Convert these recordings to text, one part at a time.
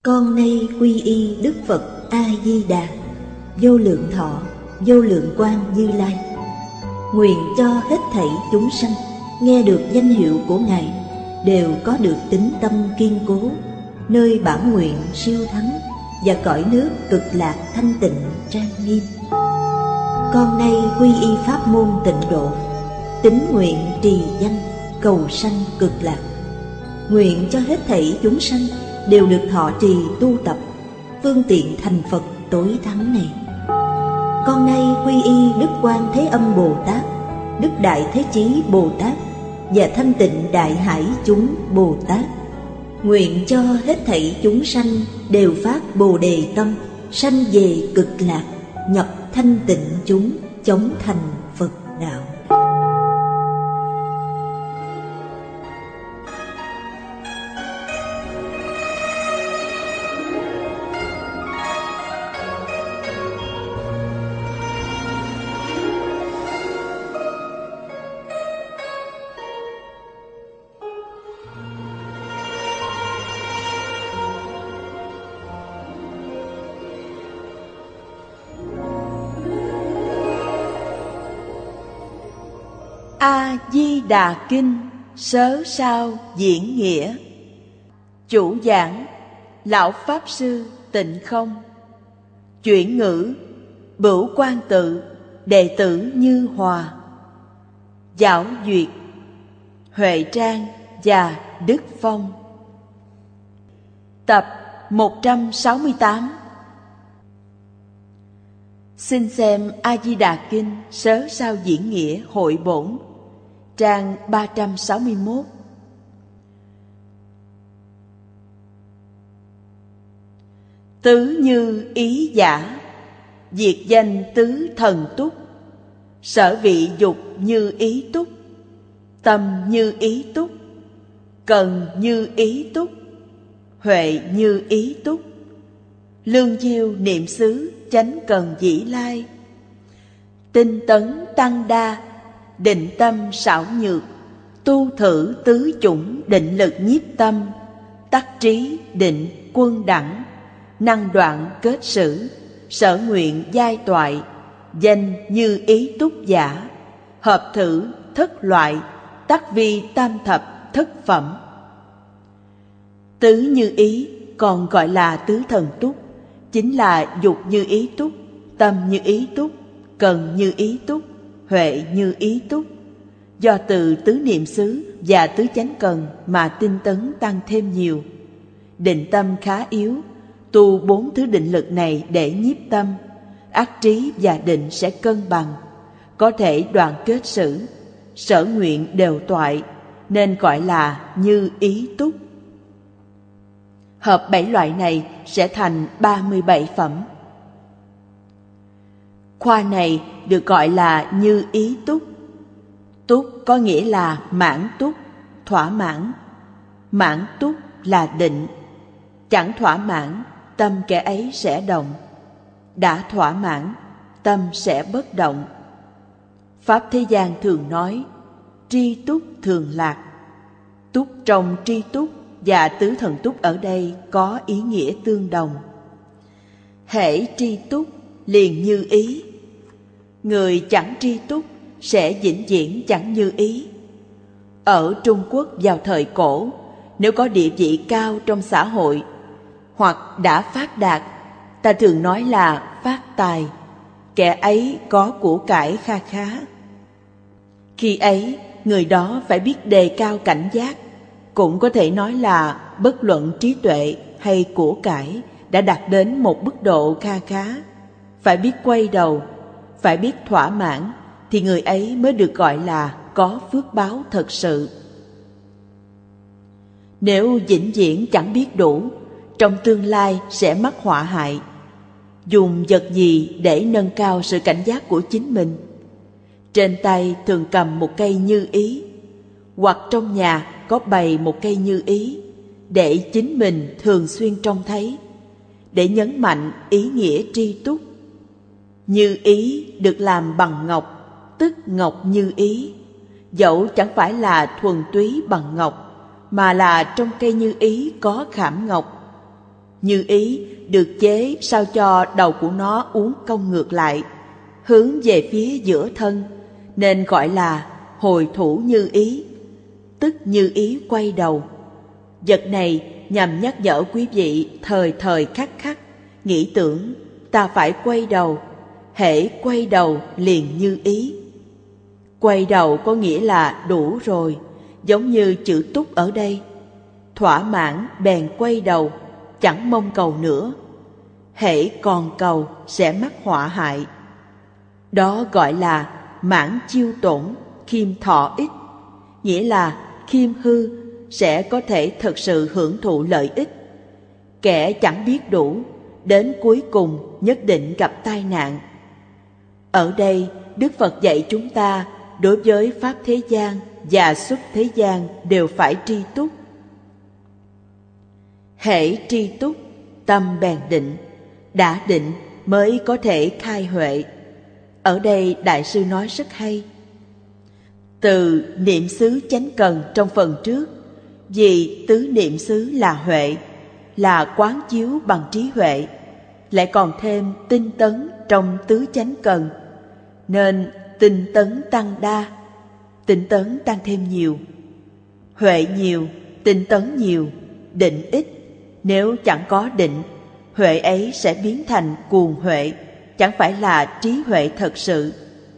Con nay quy y Đức Phật A Di Đà, vô lượng thọ, vô lượng quang Như Lai. Nguyện cho hết thảy chúng sanh nghe được danh hiệu của Ngài đều có được tín tâm kiên cố, nơi bản nguyện siêu thắng và cõi nước cực lạc thanh tịnh trang nghiêm. Con nay quy y pháp môn Tịnh Độ, tín nguyện trì danh cầu sanh cực lạc. Nguyện cho hết thảy chúng sanh đều được thọ trì tu tập phương tiện thành Phật tối thắng này. Con nay quy y Đức Quan Thế Âm Bồ Tát, Đức Đại Thế Chí Bồ Tát và Thanh Tịnh Đại Hải chúng Bồ Tát. Nguyện cho hết thảy chúng sanh đều phát Bồ Đề tâm, sanh về cực lạc, nhập thanh tịnh chúng, chóng thành Phật đạo. A Di Đà Kinh Sớ Sao Diễn Nghĩa. Chủ giảng Lão Pháp Sư Tịnh Không. Chuyển ngữ Bửu Quan Tự, đệ tử Như Hòa. Giảo duyệt Huệ Trang và Đức Phong. Tập 168. Xin xem A Di Đà Kinh Sớ Sao Diễn Nghĩa hội bổn, trang 361. Tứ như ý giả, diệt danh tứ thần túc. Sở vị dục như ý túc, tâm như ý túc, cần như ý túc, huệ như ý túc. Lương diêu niệm xứ chánh cần dĩ lai. Tinh tấn tăng đa, định tâm xảo nhược. Tu thử tứ chủng định lực nhiếp tâm. Tắc trí định quân đẳng, năng đoạn kết sử. Sở nguyện giai toại, danh như ý túc giả. Hợp thử thất loại, tắc vi tam thập thất phẩm. Tứ như ý còn gọi là tứ thần túc, chính là dục như ý túc, tâm như ý túc, cần như ý túc, huệ như ý túc. Do từ tứ niệm xứ và tứ chánh cần mà tinh tấn tăng thêm nhiều. Định tâm khá yếu, tu 4 thứ định lực này để nhiếp tâm, ác trí và định sẽ cân bằng, có thể đoạn kết sử. Sở nguyện đều toại nên gọi là như ý túc. Hợp 7 loại này sẽ thành 37 phẩm. Khoa này được gọi là như ý túc. Túc có nghĩa là mãn túc, thỏa mãn. Mãn túc là định. Chẳng thỏa mãn, tâm kẻ ấy sẽ động. Đã thỏa mãn, tâm sẽ bất động. Pháp thế gian thường nói, tri túc thường lạc. Túc trong tri túc và tứ thần túc ở đây có ý nghĩa tương đồng. Hễ tri túc liền như ý. Người chẳng tri túc sẽ vĩnh viễn chẳng như ý. Ở Trung Quốc vào thời cổ, nếu có địa vị cao trong xã hội hoặc đã phát đạt, ta thường nói là phát tài. Kẻ ấy có của cải kha khá. Khi ấy, người đó phải biết đề cao cảnh giác. Cũng có thể nói là bất luận trí tuệ hay của cải đã đạt đến một mức độ kha khá. Phải biết quay đầu, phải biết thỏa mãn, thì người ấy mới được gọi là có phước báo thật sự. Nếu vĩnh viễn chẳng biết đủ, trong tương lai sẽ mắc họa hại. Dùng vật gì để nâng cao sự cảnh giác của chính mình? Trên tay thường cầm một cây như ý, hoặc trong nhà có bày một cây như ý, để chính mình thường xuyên trông thấy, để nhấn mạnh ý nghĩa tri túc. Như ý được làm bằng ngọc, tức ngọc như ý. Dẫu chẳng phải là thuần túy bằng ngọc, mà là trong cây như ý có khảm ngọc. Như ý được chế sao cho đầu của nó uốn cong ngược lại, hướng về phía giữa thân, nên gọi là hồi thủ như ý, tức như ý quay đầu. Vật này nhằm nhắc nhở quý vị thời thời khắc khắc nghĩ tưởng ta phải quay đầu, hễ quay đầu liền như ý. Quay đầu có nghĩa là đủ rồi, giống như chữ túc ở đây. Thỏa mãn bèn quay đầu, chẳng mong cầu nữa. Hễ còn cầu sẽ mắc họa hại. Đó gọi là mãn chiêu tổn, khiêm thọ ích. Nghĩa là khiêm hư sẽ có thể thực sự hưởng thụ lợi ích. Kẻ chẳng biết đủ, đến cuối cùng nhất định gặp tai nạn. Ở đây, Đức Phật dạy chúng ta đối với pháp thế gian và xuất thế gian đều phải tri túc. Hễ tri túc, tâm bèn định, đã định mới có thể khai huệ. Ở đây Đại sư nói rất hay. Từ niệm xứ chánh cần trong phần trước, vì tứ niệm xứ là huệ, là quán chiếu bằng trí huệ, lại còn thêm tinh tấn trong tứ chánh cần, nên tinh tấn tăng đa, tinh tấn tăng thêm nhiều. Huệ nhiều, tinh tấn nhiều, định ít. Nếu chẳng có định, huệ ấy sẽ biến thành cuồng huệ, chẳng phải là trí huệ thật sự.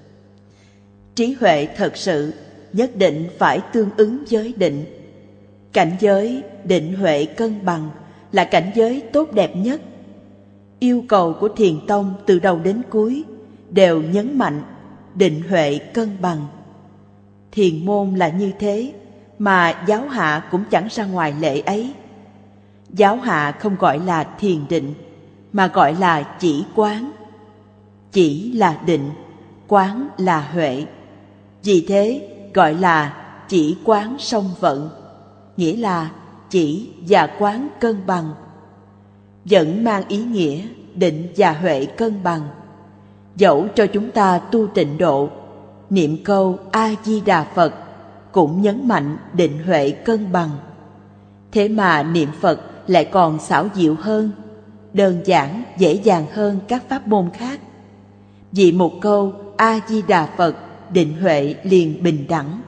Trí huệ thật sự nhất định phải tương ứng với định. Cảnh giới định huệ cân bằng là cảnh giới tốt đẹp nhất. Yêu cầu của Thiền tông từ đầu đến cuối đều nhấn mạnh định huệ cân bằng. Thiền môn là như thế, mà giáo hạ cũng chẳng ra ngoài lệ ấy. Giáo hạ không gọi là thiền định, mà gọi là chỉ quán. Chỉ là định, quán là huệ. Vì thế gọi là chỉ quán song vận, nghĩa là chỉ và quán cân bằng. Vẫn mang ý nghĩa định và huệ cân bằng. Dẫu cho chúng ta tu tịnh độ, niệm câu A-di-đà Phật cũng nhấn mạnh định huệ cân bằng. Thế mà niệm Phật lại còn xảo diệu hơn, đơn giản, dễ dàng hơn các pháp môn khác. Vì một câu A-di-đà Phật, định huệ liền bình đẳng.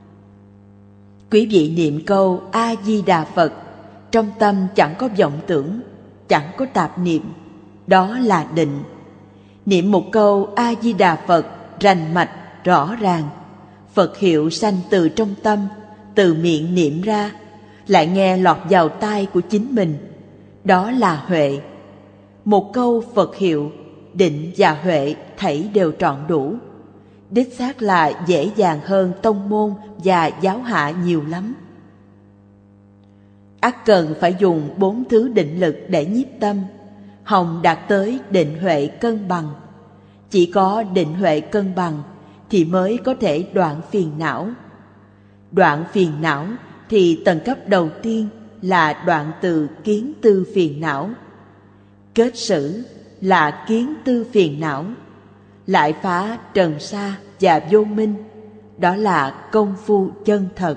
Quý vị niệm câu A-di-đà Phật, trong tâm chẳng có vọng tưởng, chẳng có tạp niệm, đó là định. Niệm một câu A-di-đà Phật rành mạch, rõ ràng, Phật hiệu sanh từ trong tâm, từ miệng niệm ra, lại nghe lọt vào tai của chính mình, đó là huệ. Một câu Phật hiệu, định và huệ thảy đều trọn đủ. Đích xác là dễ dàng hơn tông môn và giáo hạ nhiều lắm. Ắt cần phải dùng 4 thứ định lực để nhiếp tâm, hòng đạt tới định huệ cân bằng. Chỉ có định huệ cân bằng thì mới có thể đoạn phiền não. Đoạn phiền não thì tầng cấp đầu tiên là đoạn từ kiến tư phiền não. Kết xử là kiến tư phiền não, lại phá trần sa và vô minh, đó là công phu chân thật.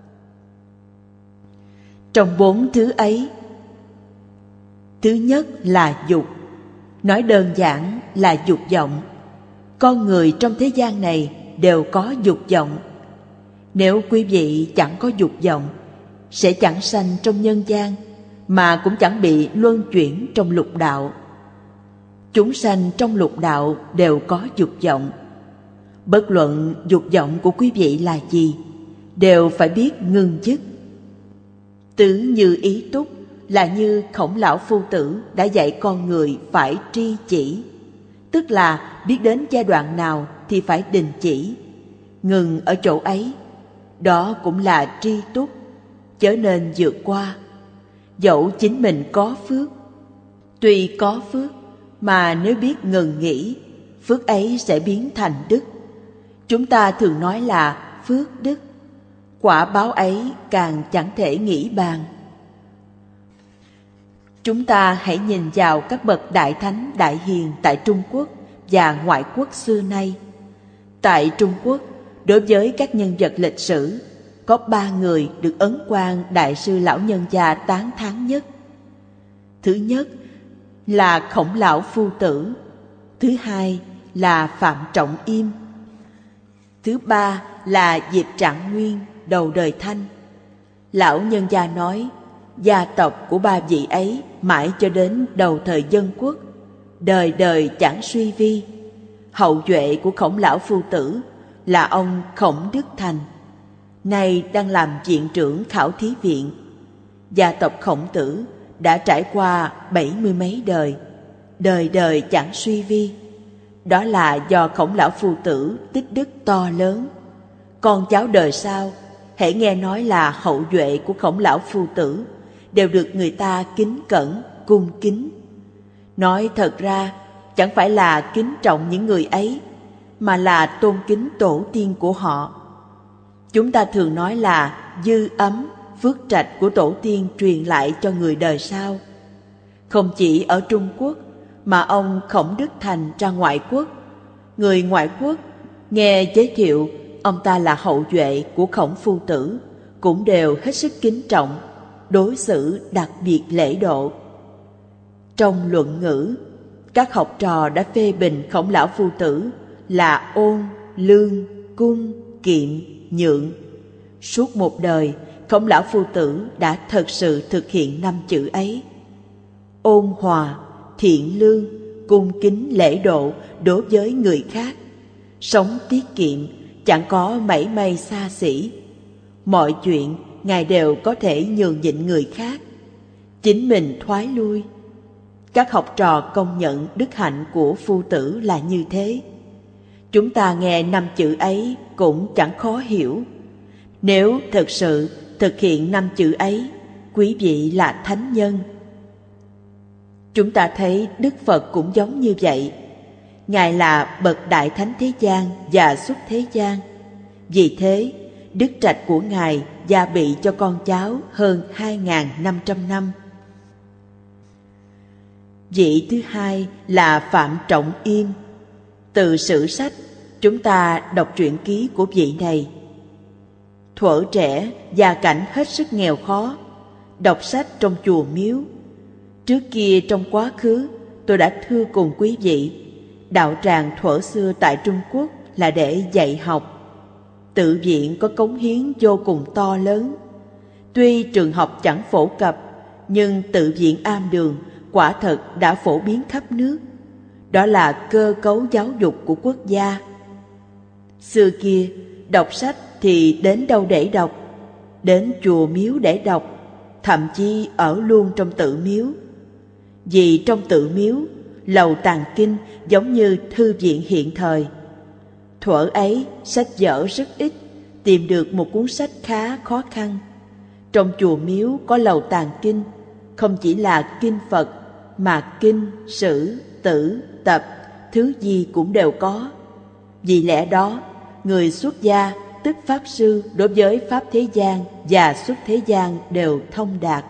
Trong 4 thứ ấy, thứ nhất là dục. Nói đơn giản là dục vọng. Con người trong thế gian này đều có dục vọng. Nếu quý vị chẳng có dục vọng, sẽ chẳng sanh trong nhân gian, mà cũng chẳng bị luân chuyển trong lục đạo. Chúng sanh trong lục đạo đều có dục vọng. Bất luận dục vọng của quý vị là gì, đều phải biết ngưng dứt. Tứ như ý túc là như Khổng Lão Phu Tử đã dạy con người phải tri chỉ, tức là biết đến giai đoạn nào thì phải đình chỉ, ngừng ở chỗ ấy. Đó cũng là tri túc, chớ nên vượt qua. Dẫu chính mình có phước, tuy có phước, mà nếu biết ngừng nghỉ, phước ấy sẽ biến thành đức. Chúng ta thường nói là phước đức, quả báo ấy càng chẳng thể nghĩ bàn. Chúng ta hãy nhìn vào các bậc đại thánh đại hiền tại Trung Quốc và ngoại quốc xưa nay. Tại Trung Quốc, đối với các nhân vật lịch sử, có 3 người được Ấn Quang Đại sư Lão Nhân Gia tán thán nhất. Thứ nhất là Khổng Lão Phu Tử, thứ hai là Phạm Trọng Im, thứ ba là Diệp Trạng Nguyên, đầu đời Thanh. Lão nhân gia nói, gia tộc của ba vị ấy mãi cho đến đầu thời Dân Quốc, đời đời chẳng suy vi. Hậu duệ của Khổng Lão Phu Tử là ông Khổng Đức Thành, nay đang làm viện trưởng khảo thí viện. Gia tộc Khổng Tử đã trải qua 70 mấy đời, đời đời chẳng suy vi. Đó là do Khổng Lão Phu Tử tích đức to lớn. Con cháu đời sau, hễ nghe nói là hậu duệ của Khổng Lão Phu Tử, đều được người ta kính cẩn, cung kính. Nói thật ra, chẳng phải là kính trọng những người ấy, mà là tôn kính tổ tiên của họ. Chúng ta thường nói là dư ấm, phước trạch của tổ tiên truyền lại cho người đời sau. Không chỉ ở Trung Quốc, mà ông Khổng Đức Thành ra ngoại quốc, người ngoại quốc nghe giới thiệu ông ta là hậu duệ của Khổng Phu Tử, cũng đều hết sức kính trọng, đối xử đặc biệt lễ độ. Trong luận ngữ, các học trò đã phê bình Khổng Lão Phu Tử là ôn, lương, cung, kiệm, nhượng. Suốt một đời, Khổng Lão Phu Tử đã thật sự thực hiện 5 chữ ấy. Ôn hòa, thiện lương, cung kính lễ độ đối với người khác, sống tiết kiệm, chẳng có mảy may xa xỉ. Mọi chuyện Ngài đều có thể nhường nhịn người khác, chính mình thoái lui. Các học trò công nhận đức hạnh của Phu Tử là như thế. Chúng ta nghe 5 chữ ấy cũng chẳng khó hiểu. Nếu thực sự thực hiện 5 chữ ấy, quý vị là thánh nhân. Chúng ta thấy Đức Phật cũng giống như vậy. Ngài là bậc đại thánh thế gian và xuất thế gian. Vì thế, đức trạch của Ngài gia bị cho con cháu hơn 2.500 năm. Vị thứ hai là Phạm Trọng Im. Từ sử sách, chúng ta đọc truyện ký của vị này. Thuở trẻ, gia cảnh hết sức nghèo khó, đọc sách trong chùa miếu. Trước kia trong quá khứ, tôi đã thưa cùng quý vị, đạo tràng thuở xưa tại Trung Quốc là để dạy học. Tự viện có cống hiến vô cùng to lớn. Tuy trường học chẳng phổ cập, nhưng tự viện am đường quả thật đã phổ biến khắp nước. Đó là cơ cấu giáo dục của quốc gia. Xưa kia, đọc sách thì đến đâu để đọc? Đến chùa miếu để đọc, thậm chí ở luôn trong tự miếu. Vì trong tự miếu, lầu tàng kinh giống như thư viện hiện thời. Thuở ấy, sách vở rất ít, tìm được một cuốn sách khá khó khăn. Trong chùa miếu có lầu tàng kinh, không chỉ là kinh Phật, mà kinh, sử, tử, tập, thứ gì cũng đều có. Vì lẽ đó, người xuất gia, tức Pháp Sư đối với Pháp thế gian và xuất thế gian đều thông đạt.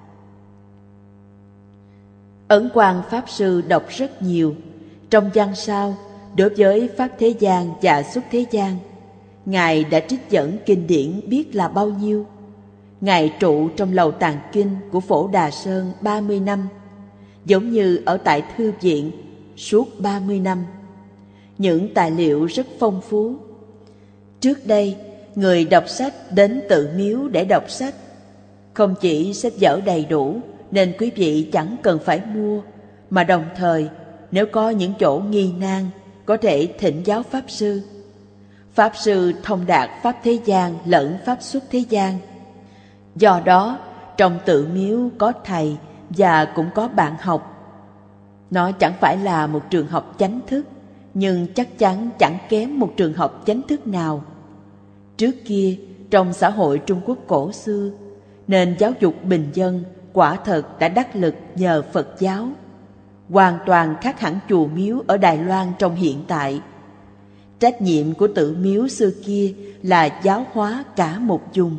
Ấn Quang Pháp Sư đọc rất nhiều. Trong văn sau, đối với Pháp thế gian và xuất thế gian, Ngài đã trích dẫn kinh điển biết là bao nhiêu. Ngài trụ trong lầu tàng kinh của Phổ Đà Sơn 30 năm, giống như ở tại thư viện suốt 30 năm. Những tài liệu rất phong phú. Trước đây, người đọc sách đến tự miếu để đọc sách. Không chỉ sách vở đầy đủ, nên quý vị chẳng cần phải mua, mà đồng thời, nếu có những chỗ nghi nan, có thể thỉnh giáo Pháp Sư. Pháp Sư thông đạt Pháp thế gian lẫn Pháp xuất thế gian. Do đó, trong tự miếu có thầy và cũng có bạn học. Nó chẳng phải là một trường học chánh thức, nhưng chắc chắn chẳng kém một trường học chánh thức nào. Trước kia, trong xã hội Trung Quốc cổ xưa, nền giáo dục bình dân quả thật đã đắc lực nhờ Phật giáo, hoàn toàn khác hẳn chùa miếu ở Đài Loan trong hiện tại. Trách nhiệm của tự miếu xưa kia là giáo hóa cả một vùng.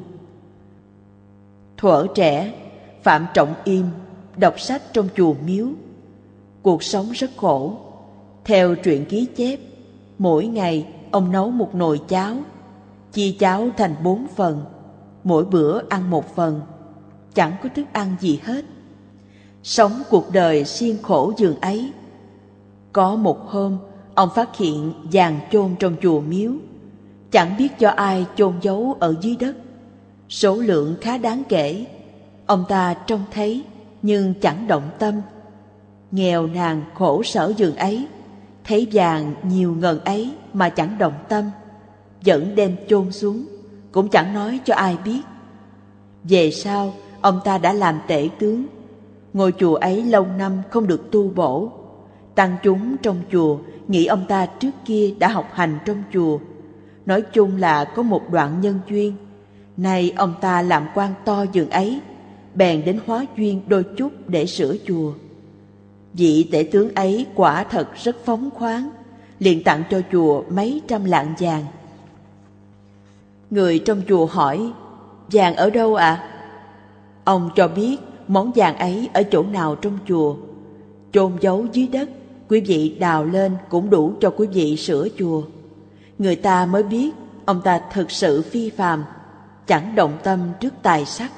Thuở trẻ, Phạm Trọng Im đọc sách trong chùa miếu. Cuộc sống rất khổ. Theo truyện ký chép, mỗi ngày ông nấu một nồi cháo, chia cháo thành 4 phần, mỗi bữa ăn 1 phần, chẳng có thức ăn gì hết. sống cuộc đời siêng khổ giường ấy. Có một hôm, ông phát hiện vàng chôn trong chùa miếu, chẳng biết do ai chôn giấu ở dưới đất. Số lượng khá đáng kể. Ông ta trông thấy nhưng chẳng động tâm. Nghèo nàn khổ sở giường ấy, thấy vàng nhiều ngần ấy mà chẳng động tâm, vẫn đem chôn xuống, cũng chẳng nói cho ai biết. Về sau, ông ta đã làm tể tướng. Ngôi chùa ấy lâu năm không được tu bổ. Tăng chúng trong chùa nghĩ ông ta trước kia đã học hành trong chùa, nói chung là có một đoạn nhân duyên. Nay ông ta làm quan to giường ấy, bèn đến hóa duyên đôi chút để sửa chùa. Vị tể tướng ấy quả thật rất phóng khoáng, liền tặng cho chùa mấy trăm lạng vàng. Người trong chùa hỏi: vàng ở đâu ạ? Ông cho biết món vàng ấy ở chỗ nào trong chùa, chôn giấu dưới đất, quý vị đào lên cũng đủ cho quý vị sửa chùa. Người ta mới biết ông ta thực sự phi phàm, chẳng động tâm trước tài sắc.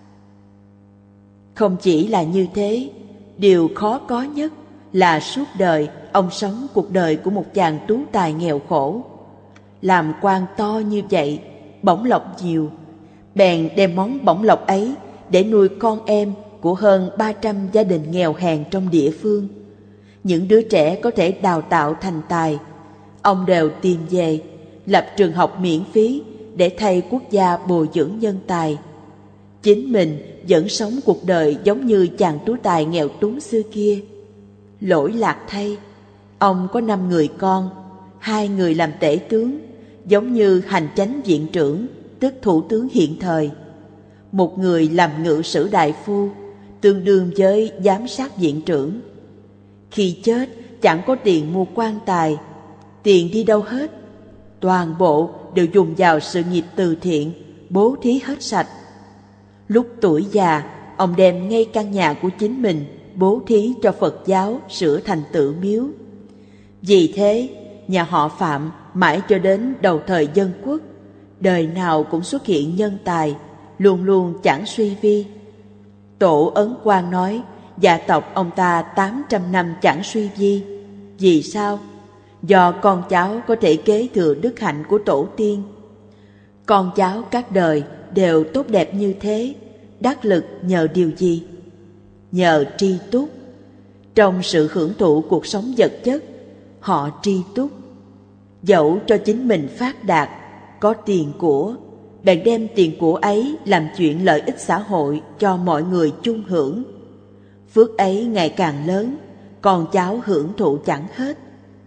Không chỉ là như thế, điều khó có nhất là suốt đời ông sống cuộc đời của một chàng tú tài nghèo khổ. Làm quan to như vậy, bổng lộc nhiều, bèn đem món bổng lộc ấy để nuôi con em của hơn 300 gia đình nghèo hèn trong địa phương. Những đứa trẻ có thể đào tạo thành tài, ông đều tìm về, lập trường học miễn phí để thay quốc gia bồi dưỡng nhân tài. Chính mình vẫn sống cuộc đời giống như chàng tú tài nghèo túng xưa kia. Lỗi lạc thay, ông có 5 người con, 2 người làm tể tướng, giống như hành chánh viện trưởng, tức thủ tướng hiện thời. 1 người làm ngự sử đại phu, tương đương với giám sát viện trưởng. Khi chết chẳng có tiền mua quan tài, tiền đi đâu hết? Toàn bộ đều dùng vào sự nghiệp từ thiện, bố thí hết sạch. Lúc tuổi già, ông đem ngay căn nhà của chính mình bố thí cho Phật giáo sửa thành tự miếu. Vì thế, nhà họ Phạm mãi cho đến đầu thời Dân Quốc, đời nào cũng xuất hiện nhân tài, luôn luôn chẳng suy vi. Tổ Ấn Quang nói, gia tộc ông ta 800 năm chẳng suy vi. Vì sao? Do con cháu có thể kế thừa đức hạnh của tổ tiên. Con cháu các đời đều tốt đẹp như thế, đắc lực nhờ điều gì? Nhờ tri túc. Trong sự hưởng thụ cuộc sống vật chất, họ tri túc. Dẫu cho chính mình phát đạt, có tiền của, bèn đem tiền của ấy làm chuyện lợi ích xã hội cho mọi người chung hưởng. Phước ấy ngày càng lớn, con cháu hưởng thụ chẳng hết.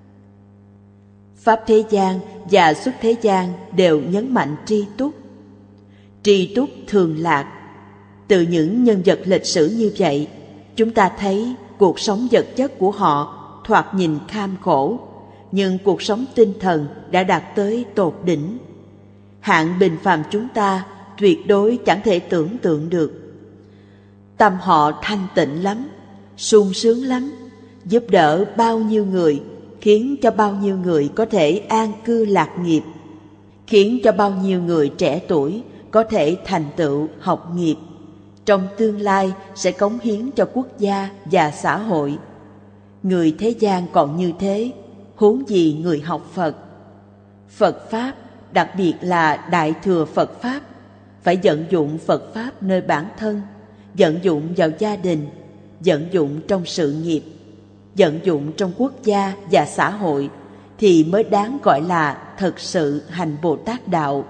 Pháp thế gian và xuất thế gian đều nhấn mạnh tri túc. Tri túc thường lạc. Từ những nhân vật lịch sử như vậy, chúng ta thấy cuộc sống vật chất của họ thoạt nhìn kham khổ, nhưng cuộc sống tinh thần đã đạt tới tột đỉnh. Hạng bình phàm chúng ta tuyệt đối chẳng thể tưởng tượng được. Tâm họ thanh tịnh lắm, sung sướng lắm, giúp đỡ bao nhiêu người, khiến cho bao nhiêu người có thể an cư lạc nghiệp, khiến cho bao nhiêu người trẻ tuổi có thể thành tựu học nghiệp, trong tương lai sẽ cống hiến cho quốc gia và xã hội. Người thế gian còn như thế, huống gì người học Phật. Phật Pháp, đặc biệt là Đại Thừa Phật Pháp, phải vận dụng Phật Pháp nơi bản thân, vận dụng vào gia đình, vận dụng trong sự nghiệp, vận dụng trong quốc gia và xã hội, thì mới đáng gọi là thật sự hành Bồ Tát Đạo.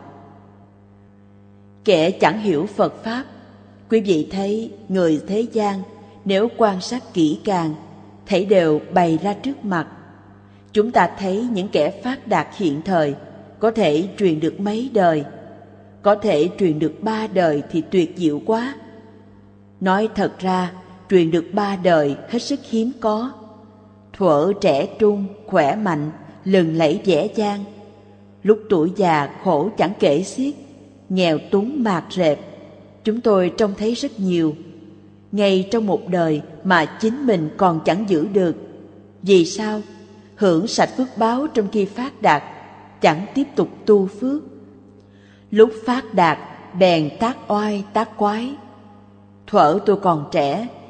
Kẻ chẳng hiểu Phật Pháp, quý vị thấy người thế gian nếu quan sát kỹ càng, thấy đều bày ra trước mặt. Chúng ta thấy những kẻ phát đạt hiện thời có thể truyền được mấy đời, có thể truyền được 3 đời thì tuyệt diệu quá. Nói thật ra, truyền được 3 đời hết sức hiếm có. Thuở trẻ trung, khỏe mạnh, lừng lẫy vẻ vang. Lúc tuổi già khổ chẳng kể xiết, nghèo túng mạt rệp. Chúng tôi trông thấy rất nhiều. Ngay trong một đời mà chính mình còn chẳng giữ được. Vì sao? Hưởng sạch phước báo trong khi phát đạt, chẳng tiếp tục tu phước. Lúc phát đạt, bèn tác oai tác quái. Thuở tôi còn trẻ,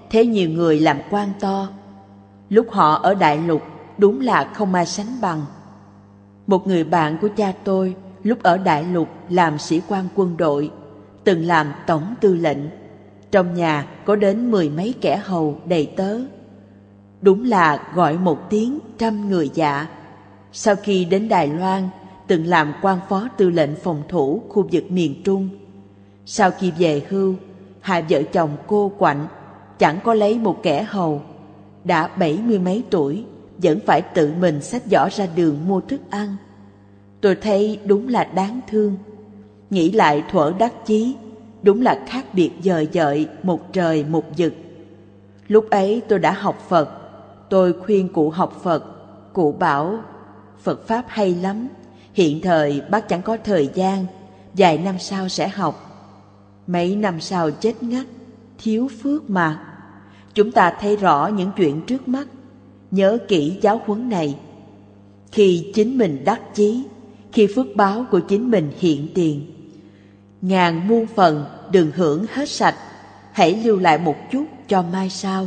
thấy nhiều người làm quan to. Lúc họ ở đại lục đúng là không ai sánh bằng. Một người bạn của cha tôi lúc ở đại lục làm sĩ quan quân đội, từng làm tổng tư lệnh. Trong nhà có đến 10 mấy kẻ hầu đầy tớ. Đúng là gọi một tiếng trăm người dạ. Sau khi đến Đài Loan, từng làm quan phó tư lệnh phòng thủ khu vực miền Trung. Sau khi về hưu, hai vợ chồng cô quạnh, chẳng có lấy một kẻ hầu. Đã 70 mấy tuổi, vẫn phải tự mình xách giỏ ra đường mua thức ăn. Tôi thấy đúng là đáng thương. Nghĩ lại thuở đắc chí, đúng là khác biệt dời dợi một trời một vực. Lúc ấy tôi đã học Phật. Tôi khuyên cụ học Phật. Cụ bảo Phật Pháp hay lắm, hiện thời bác chẳng có thời gian, vài năm sau sẽ học. Mấy năm sau chết ngắt, thiếu phước mà. Chúng ta thấy rõ những chuyện trước mắt, nhớ kỹ giáo huấn này. Khi chính mình đắc chí, khi phước báo của chính mình hiện tiền, ngàn muôn phần đừng hưởng hết sạch, hãy lưu lại một chút cho mai sau.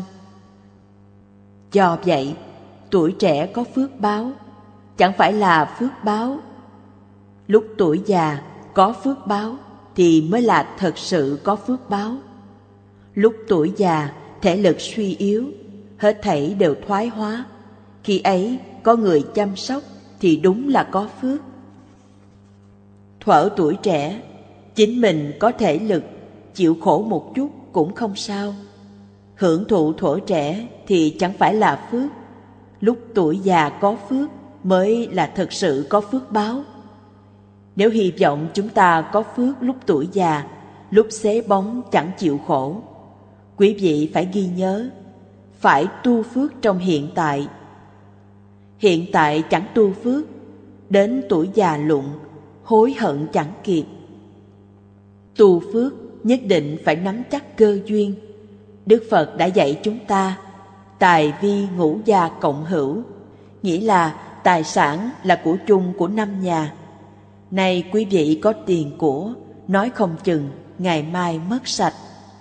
Do vậy, tuổi trẻ có phước báo, chẳng phải là phước báo. Lúc tuổi già có phước báo thì mới là thật sự có phước báo. Lúc tuổi già thể lực suy yếu, hết thảy đều thoái hóa. Khi ấy có người chăm sóc thì đúng là có phước. Thuở tuổi trẻ, chính mình có thể lực, chịu khổ một chút cũng không sao. Hưởng thụ thuở trẻ thì chẳng phải là phước. Lúc tuổi già có phước mới là thật sự có phước báo. Nếu hy vọng chúng ta có phước lúc tuổi già, lúc xế bóng chẳng chịu khổ, quý vị phải ghi nhớ, phải tu phước trong hiện tại. Hiện tại chẳng tu phước, đến tuổi già lụng, hối hận chẳng kịp. Tu phước nhất định phải nắm chắc cơ duyên. Đức Phật đã dạy chúng ta, tài vi ngũ gia cộng hữu, nghĩa là tài sản là của chung của 5 nhà. Nay quý vị có tiền của, nói không chừng ngày mai mất sạch.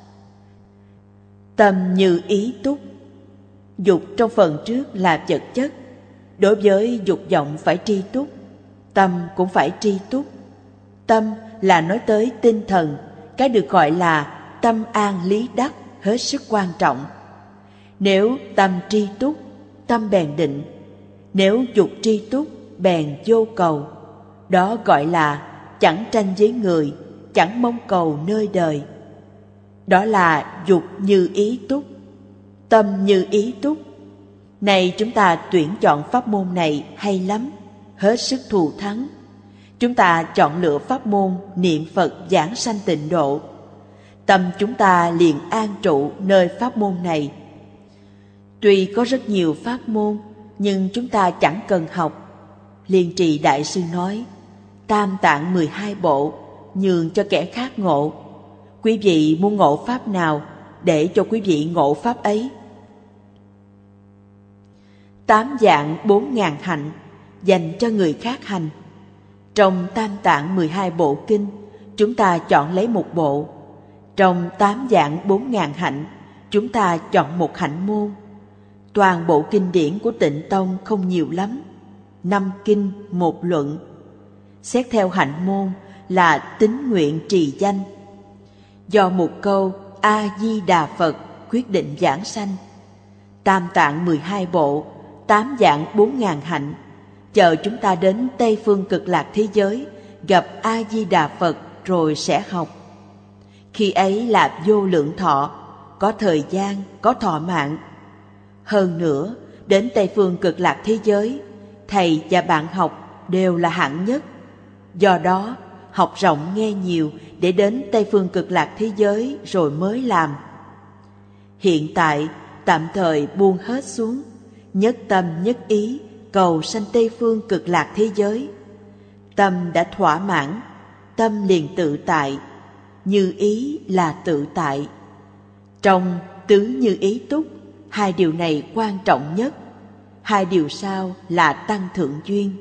Tâm như ý túc. Dục trong phần trước là vật chất, đối với dục vọng phải tri túc, tâm cũng phải tri túc. Tâm là nói tới tinh thần, cái được gọi là tâm an lý đắc hết sức quan trọng. Nếu tâm tri túc, tâm bèn định. Nếu dục tri túc, bèn vô cầu. Đó gọi là chẳng tranh với người, chẳng mong cầu nơi đời. Đó là dục như ý túc, tâm như ý túc. Này chúng ta tuyển chọn pháp môn này hay lắm, hết sức thù thắng. Chúng ta chọn lựa pháp môn niệm Phật giảng sanh tịnh độ. Tâm chúng ta liền an trụ nơi pháp môn này. Tuy có rất nhiều pháp môn, nhưng chúng ta chẳng cần học. Liên Trì Đại Sư nói, Tam Tạng 12 bộ, nhường cho kẻ khác ngộ. Quý vị muốn ngộ pháp nào, để cho quý vị ngộ pháp ấy. 8 dạng 4.000 hạnh, dành cho người khác hành. Trong Tam Tạng 12 bộ kinh, chúng ta chọn lấy một bộ. Trong 8 dạng 4.000 hạnh, chúng ta chọn một hạnh môn. Toàn bộ kinh điển của Tịnh Tông không nhiều lắm, 5 kinh 1 luận. Xét theo hạnh môn là tín nguyện trì danh. Do một câu A-di-đà Phật quyết định giảng sanh. Tam Tạng 12 bộ, 8 dạng 4.000 hạnh, chờ chúng ta đến Tây Phương Cực Lạc thế giới, gặp A-di-đà Phật rồi sẽ học. Khi ấy là vô lượng thọ, có thời gian, có thọ mạng. Hơn nữa, đến Tây Phương Cực Lạc thế giới, thầy và bạn học đều là hạng nhất. Do đó, học rộng nghe nhiều để đến Tây Phương Cực Lạc thế giới rồi mới làm. Hiện tại, tạm thời buông hết xuống, nhất tâm nhất ý, cầu sanh Tây Phương Cực Lạc thế giới. Tâm đã thỏa mãn, tâm liền tự tại, như ý là tự tại. Trong tứ như ý túc, 2 điều này quan trọng nhất. 2 điều sau là tăng thượng duyên.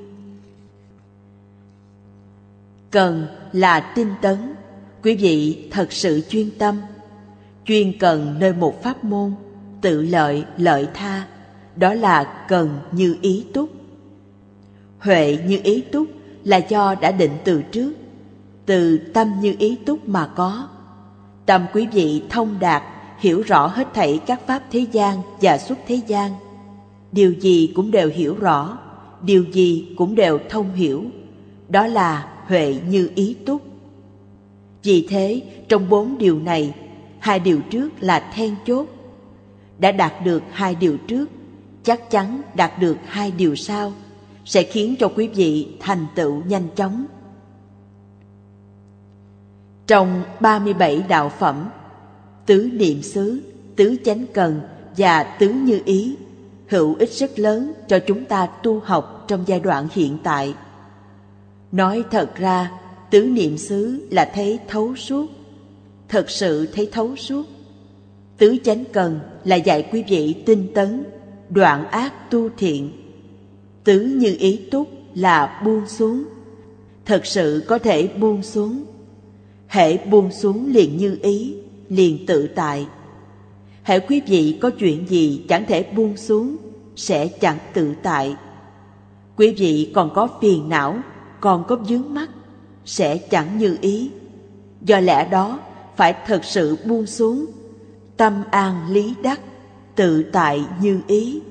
Cần là tinh tấn, quý vị thật sự chuyên tâm. Chuyên cần nơi một pháp môn, tự lợi lợi tha, đó là cần như ý túc. Huệ như ý túc là do đã định từ trước, từ tâm như ý túc mà có. Tâm quý vị thông đạt, hiểu rõ hết thảy các pháp thế gian và xuất thế gian. Điều gì cũng đều hiểu rõ, điều gì cũng đều thông hiểu. Đó là huệ như ý túc. Vì thế, trong 4 điều này, 2 điều trước là then chốt. Đã đạt được 2 điều trước, chắc chắn đạt được 2 điều sau, sẽ khiến cho quý vị thành tựu nhanh chóng. Trong 37 đạo phẩm, tứ niệm xứ, tứ chánh cần và tứ như ý hữu ích rất lớn cho chúng ta tu học trong giai đoạn hiện tại. Nói thật ra, tứ niệm xứ là thấy thấu suốt, thật sự thấy thấu suốt. Tứ chánh cần là dạy quý vị tinh tấn, đoạn ác tu thiện. Tứ như ý túc là buông xuống, thật sự có thể buông xuống. Hễ buông xuống liền như ý, liền tự tại. Hễ quý vị có chuyện gì chẳng thể buông xuống, sẽ chẳng tự tại. Quý vị còn có phiền não, còn có vướng mắc, sẽ chẳng như ý. Do lẽ đó, phải thật sự buông xuống, tâm an lý đắc, tự tại như ý.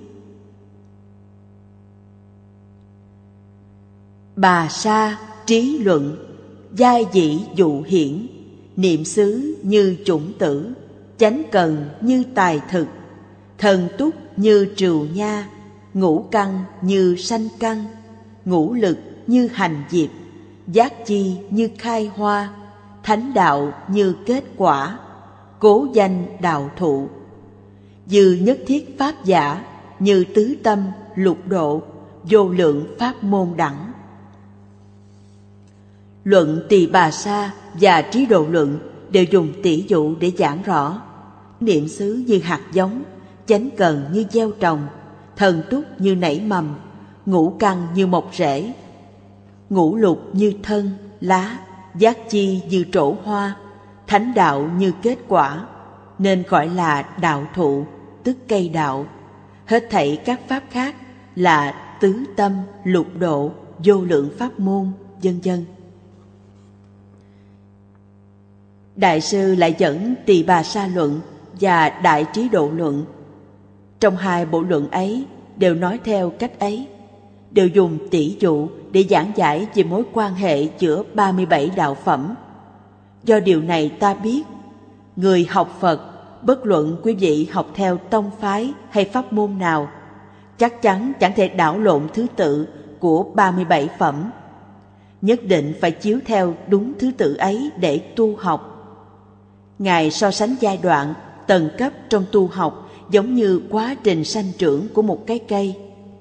Bà sa trí luận, giai dĩ dụ hiển, niệm xứ như chủng tử, chánh cần như tài thực, thần túc như trừu nha, ngũ căn như sanh căn, ngũ lực như hành diệp, giác chi như khai hoa, thánh đạo như kết quả, cố danh đạo thụ. Dư nhất thiết pháp giả, như tứ tâm, lục độ, vô lượng pháp môn đẳng. Luận Tỳ Bà Sa và Trí Độ Luận đều dùng tỷ dụ để giảng rõ. Niệm xứ như hạt giống, chánh cần như gieo trồng, thần túc như nảy mầm, ngũ căn như mọc rễ, ngũ lục như thân, lá, giác chi như trổ hoa, thánh đạo như kết quả, nên gọi là đạo thụ, tức cây đạo. Hết thảy các pháp khác là tứ tâm, lục độ, vô lượng pháp môn, vân vân. Đại sư lại dẫn Tỳ Bà Sa luận và Đại Trí Độ luận. Trong 2 bộ luận ấy đều nói theo cách ấy, đều dùng tỷ dụ để giảng giải về mối quan hệ giữa 37 đạo phẩm. Do điều này ta biết, người học Phật, bất luận quý vị học theo tông phái hay pháp môn nào, chắc chắn chẳng thể đảo lộn thứ tự của 37 phẩm. Nhất định phải chiếu theo đúng thứ tự ấy để tu học. Ngài so sánh giai đoạn, tầng cấp trong tu học giống như quá trình sanh trưởng của một cái cây.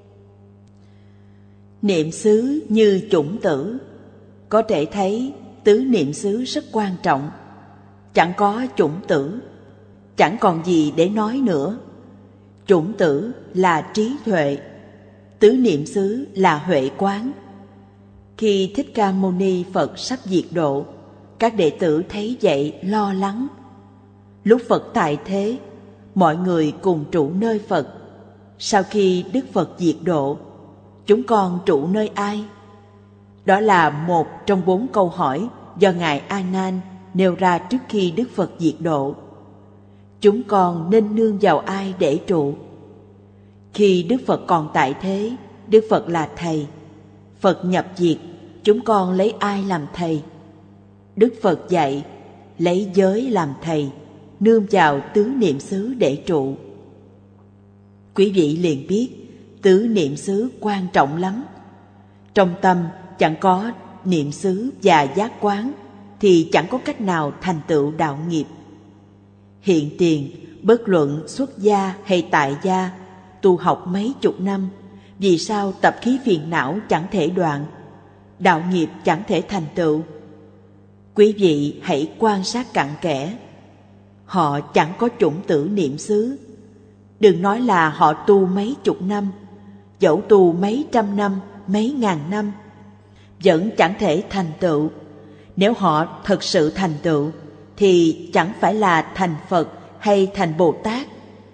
Niệm xứ như chủng tử, có thể thấy tứ niệm xứ rất quan trọng. Chẳng có chủng tử, chẳng còn gì để nói nữa. Chủng tử là trí tuệ, tứ niệm xứ là huệ quán. Khi Thích Ca Mâu Ni Phật sắp diệt độ, các đệ tử thấy vậy lo lắng. Lúc Phật tại thế, mọi người cùng trụ nơi Phật. Sau khi Đức Phật diệt độ, chúng con trụ nơi ai? Đó là một trong 4 câu hỏi do Ngài A Nan nêu ra trước khi Đức Phật diệt độ. Chúng con nên nương vào ai để trụ? Khi Đức Phật còn tại thế, Đức Phật là Thầy. Phật nhập diệt, chúng con lấy ai làm Thầy? Đức Phật dạy, lấy giới làm Thầy, nương vào tứ niệm xứ để trụ. Quý vị liền biết, tứ niệm xứ quan trọng lắm. Trong tâm chẳng có niệm xứ và giác quán, thì chẳng có cách nào thành tựu đạo nghiệp. Hiện tiền, bất luận xuất gia hay tại gia, tu học mấy chục năm, vì sao tập khí phiền não chẳng thể đoạn, đạo nghiệp chẳng thể thành tựu? Quý vị hãy quan sát cặn kẽ. Họ chẳng có chủng tử niệm xứ. Đừng nói là họ tu mấy chục năm, dẫu tu mấy trăm năm, mấy ngàn năm, vẫn chẳng thể thành tựu. Nếu họ thật sự thành tựu, thì chẳng phải là thành Phật hay thành Bồ Tát,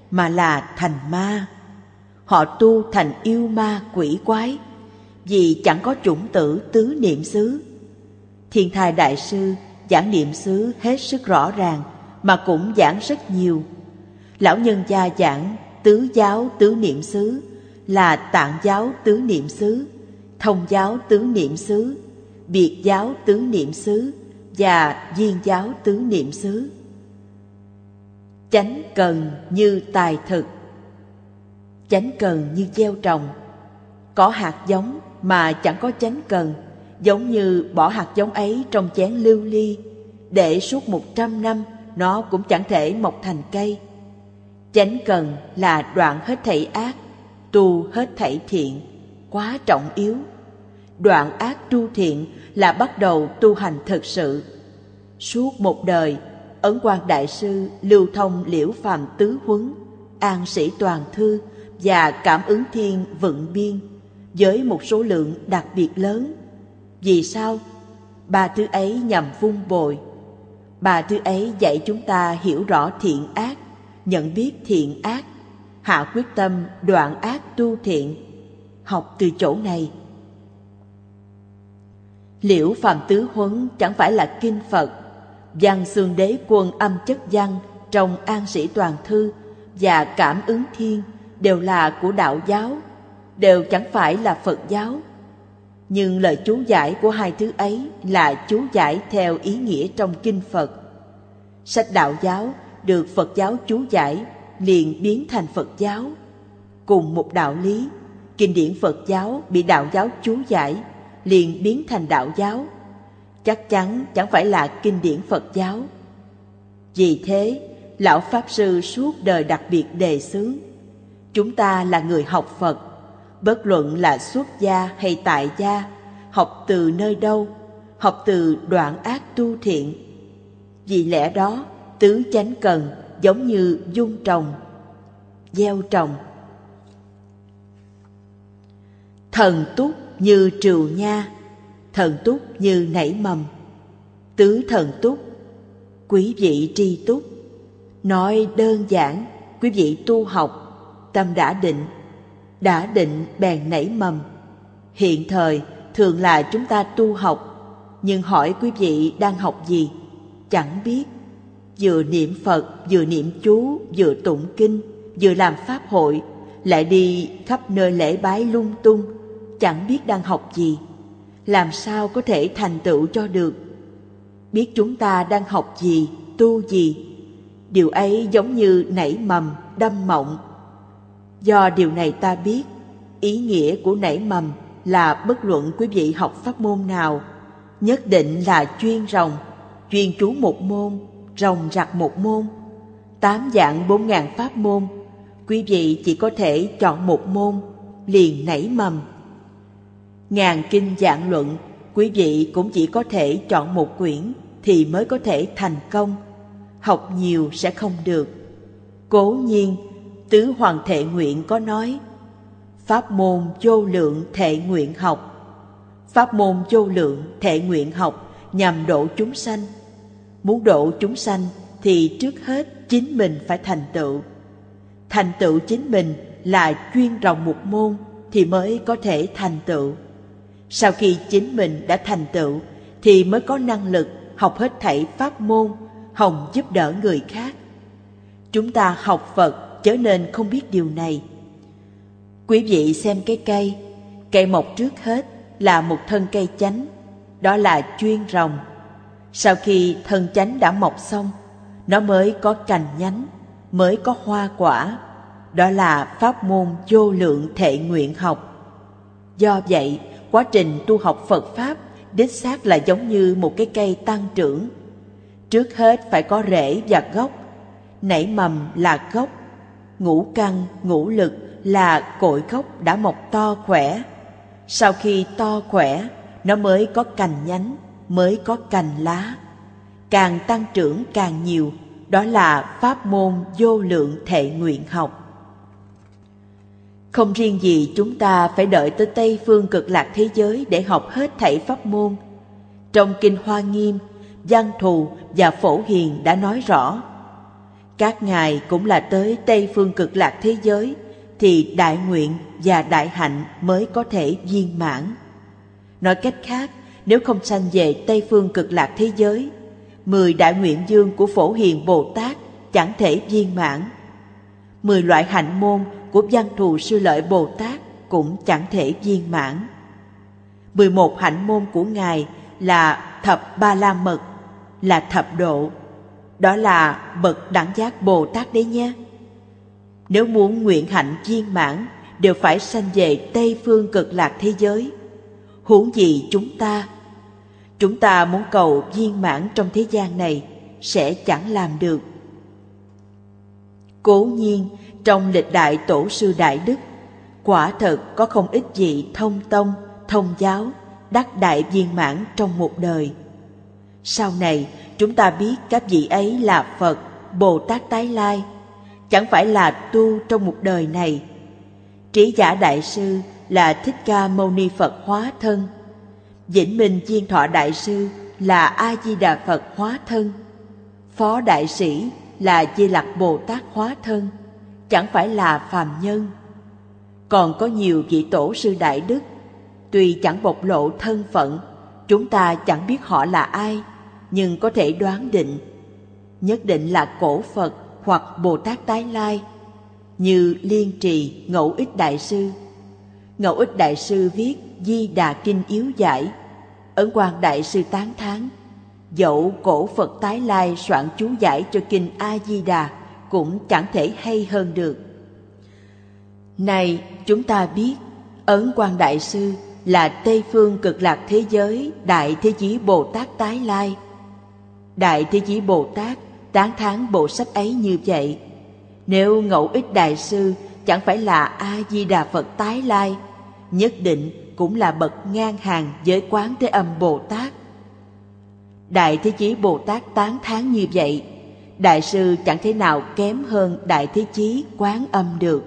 mà là thành ma. Họ tu thành yêu ma quỷ quái vì chẳng có chủng tử tứ niệm xứ. Thiên Thai Đại Sư giảng niệm xứ hết sức rõ ràng mà cũng giảng rất nhiều. Lão nhân gia giảng tứ giáo tứ niệm xứ là Tạng giáo tứ niệm xứ, Thông giáo tứ niệm xứ, Biệt giáo tứ niệm xứ và Viên giáo tứ niệm xứ. Chánh cần như tài thực. Chánh cần như gieo trồng. Có hạt giống mà chẳng có chánh cần, giống như bỏ hạt giống ấy trong chén lưu ly, để suốt 100 năm nó cũng chẳng thể mọc thành cây. Chánh cần là đoạn hết thảy ác, tu hết thảy thiện, quá trọng yếu. Đoạn ác tu thiện là bắt đầu tu hành thực sự. Suốt một đời, Ấn Quang Đại Sư lưu thông Liễu Phàm Tứ Huấn, An Sĩ Toàn Thư và Cảm Ứng Thiên Vận Biên với một số lượng đặc biệt lớn. Vì sao? Ba thứ ấy nhằm vun bồi. Ba thứ ấy dạy chúng ta hiểu rõ thiện ác, nhận biết thiện ác, hạ quyết tâm đoạn ác tu thiện. Học từ chỗ này. Liễu Phàm Tứ Huấn chẳng phải là kinh Phật. Văn Xương Đế Quân âm chất văn trong An Sĩ Toàn Thư và Cảm Ứng Thiên đều là của đạo giáo, đều chẳng phải là Phật giáo. Nhưng lời chú giải của hai thứ ấy là chú giải theo ý nghĩa trong kinh Phật. Sách đạo giáo được Phật giáo chú giải liền biến thành Phật giáo. Cùng một đạo lý, kinh điển Phật giáo bị đạo giáo chú giải liền biến thành đạo giáo, chắc chắn chẳng phải là kinh điển Phật giáo. Vì thế, Lão Pháp Sư suốt đời đặc biệt đề xướng, chúng ta là người học Phật, bất luận là xuất gia hay tại gia, học từ nơi đâu, học từ đoạn ác tu thiện. Vì lẽ đó, tứ chánh cần giống như dung trồng, gieo trồng. Thần túc như trừu nha, thần túc như nảy mầm. Tứ thần túc, quý vị tri túc. Nói đơn giản, quý vị tu học, tâm đã định bèn nảy mầm. Hiện thời thường là chúng ta tu học, nhưng hỏi quý vị đang học gì? Chẳng biết. Vừa niệm Phật, vừa niệm chú, vừa tụng kinh, vừa làm pháp hội, lại đi khắp nơi lễ bái lung tung, chẳng biết đang học gì. Làm sao có thể thành tựu cho được? Biết chúng ta đang học gì, tu gì, điều ấy giống như nảy mầm, đâm mộng. Do điều này ta biết, ý nghĩa của nảy mầm là bất luận quý vị học pháp môn nào, nhất định là chuyên ròng, chuyên chú một môn, ròng rặc một môn. 8 vạn 4.000 pháp môn, quý vị chỉ có thể chọn một môn, liền nảy mầm. Ngàn kinh vạn luận, quý vị cũng chỉ có thể chọn một quyển thì mới có thể thành công. Học nhiều sẽ không được. Cố nhiên, Tứ Hoàng Thệ Nguyện có nói, pháp môn vô lượng thệ nguyện học. Pháp môn vô lượng thệ nguyện học nhằm độ chúng sanh. Muốn độ chúng sanh thì trước hết chính mình phải thành tựu. Thành tựu chính mình là chuyên ròng một môn thì mới có thể thành tựu. Sau khi chính mình đã thành tựu thì mới có năng lực học hết thảy pháp môn, hòng giúp đỡ người khác. Chúng ta học Phật chớ nên không biết điều này. Quý vị xem cái cây mọc trước hết là một thân cây chánh, đó là chuyên ròng. Sau khi thân chánh đã mọc xong, nó mới có cành nhánh, mới có hoa quả, đó là pháp môn vô lượng thệ nguyện học. Do vậy, quá trình tu học Phật Pháp đích xác là giống như một cái cây tăng trưởng. Trước hết phải có rễ và gốc. Nảy mầm là gốc, ngũ căn, ngũ lực là cội gốc đã mọc to khỏe. Sau khi to khỏe, nó mới có cành nhánh, mới có cành lá. Càng tăng trưởng càng nhiều, đó là pháp môn vô lượng thệ nguyện học. Không riêng gì chúng ta phải đợi tới Tây Phương Cực Lạc thế giới để học hết thảy pháp môn. Trong Kinh Hoa Nghiêm, Văn Thù và Phổ Hiền đã nói rõ, Các ngài cũng là tới Tây Phương Cực Lạc thế giới thì đại nguyện và đại hạnh mới có thể viên mãn. Nói cách khác, nếu không sanh về Tây Phương Cực Lạc thế giới, 10 đại nguyện dương của Phổ Hiền Bồ Tát chẳng thể viên mãn. 10 loại hạnh môn của Văn Thù Sư Lợi Bồ Tát cũng chẳng thể viên mãn. 11 hạnh môn của Ngài là thập ba la mật, là thập độ. Đó là bậc đẳng giác Bồ Tát đấy nhé. Nếu muốn nguyện hạnh viên mãn, đều phải sanh về Tây Phương Cực Lạc thế giới. Huống gì chúng ta muốn cầu viên mãn trong thế gian này sẽ chẳng làm được. Cố nhiên, trong lịch đại tổ sư đại đức, quả thật có không ít vị thông tông, thông giáo, đắc đại viên mãn trong một đời. Sau này, chúng ta biết các vị ấy là Phật, Bồ Tát tái lai, chẳng phải là tu trong một đời này. Trí Giả Đại Sư là Thích Ca Mâu Ni Phật hóa thân, Vĩnh Minh Chiên Thọ Đại Sư là A Di Đà Phật hóa thân, Phó Đại Sĩ là Di Lặc Bồ Tát hóa thân, chẳng phải là phàm nhân. Còn có nhiều vị tổ sư đại đức, tuy chẳng bộc lộ thân phận, chúng ta chẳng biết họ là ai, nhưng có thể đoán định, nhất định là cổ Phật hoặc Bồ Tát tái lai, như Liên Trì Ngẫu Ích Đại Sư. Ngẫu Ích Đại Sư viết Di Đà Kinh yếu giải, Ấn Quang Đại Sư tán thán, dẫu cổ Phật tái lai soạn chú giải cho Kinh A Di Đà cũng chẳng thể hay hơn được. Này, chúng ta biết Ấn Quang Đại Sư là Tây Phương Cực Lạc thế giới Đại Thế Chí Bồ Tát tái lai. Đại Thế Chí Bồ Tát tán thán bộ sách ấy như vậy. Nếu Ngẫu Ích Đại Sư chẳng phải là A Di Đà Phật tái lai, nhất định cũng là bậc ngang hàng với Quán Thế Âm Bồ Tát. Đại Thế Chí Bồ Tát tán thán như vậy, Đại Sư chẳng thể nào kém hơn Đại Thế Chí Quán Âm được.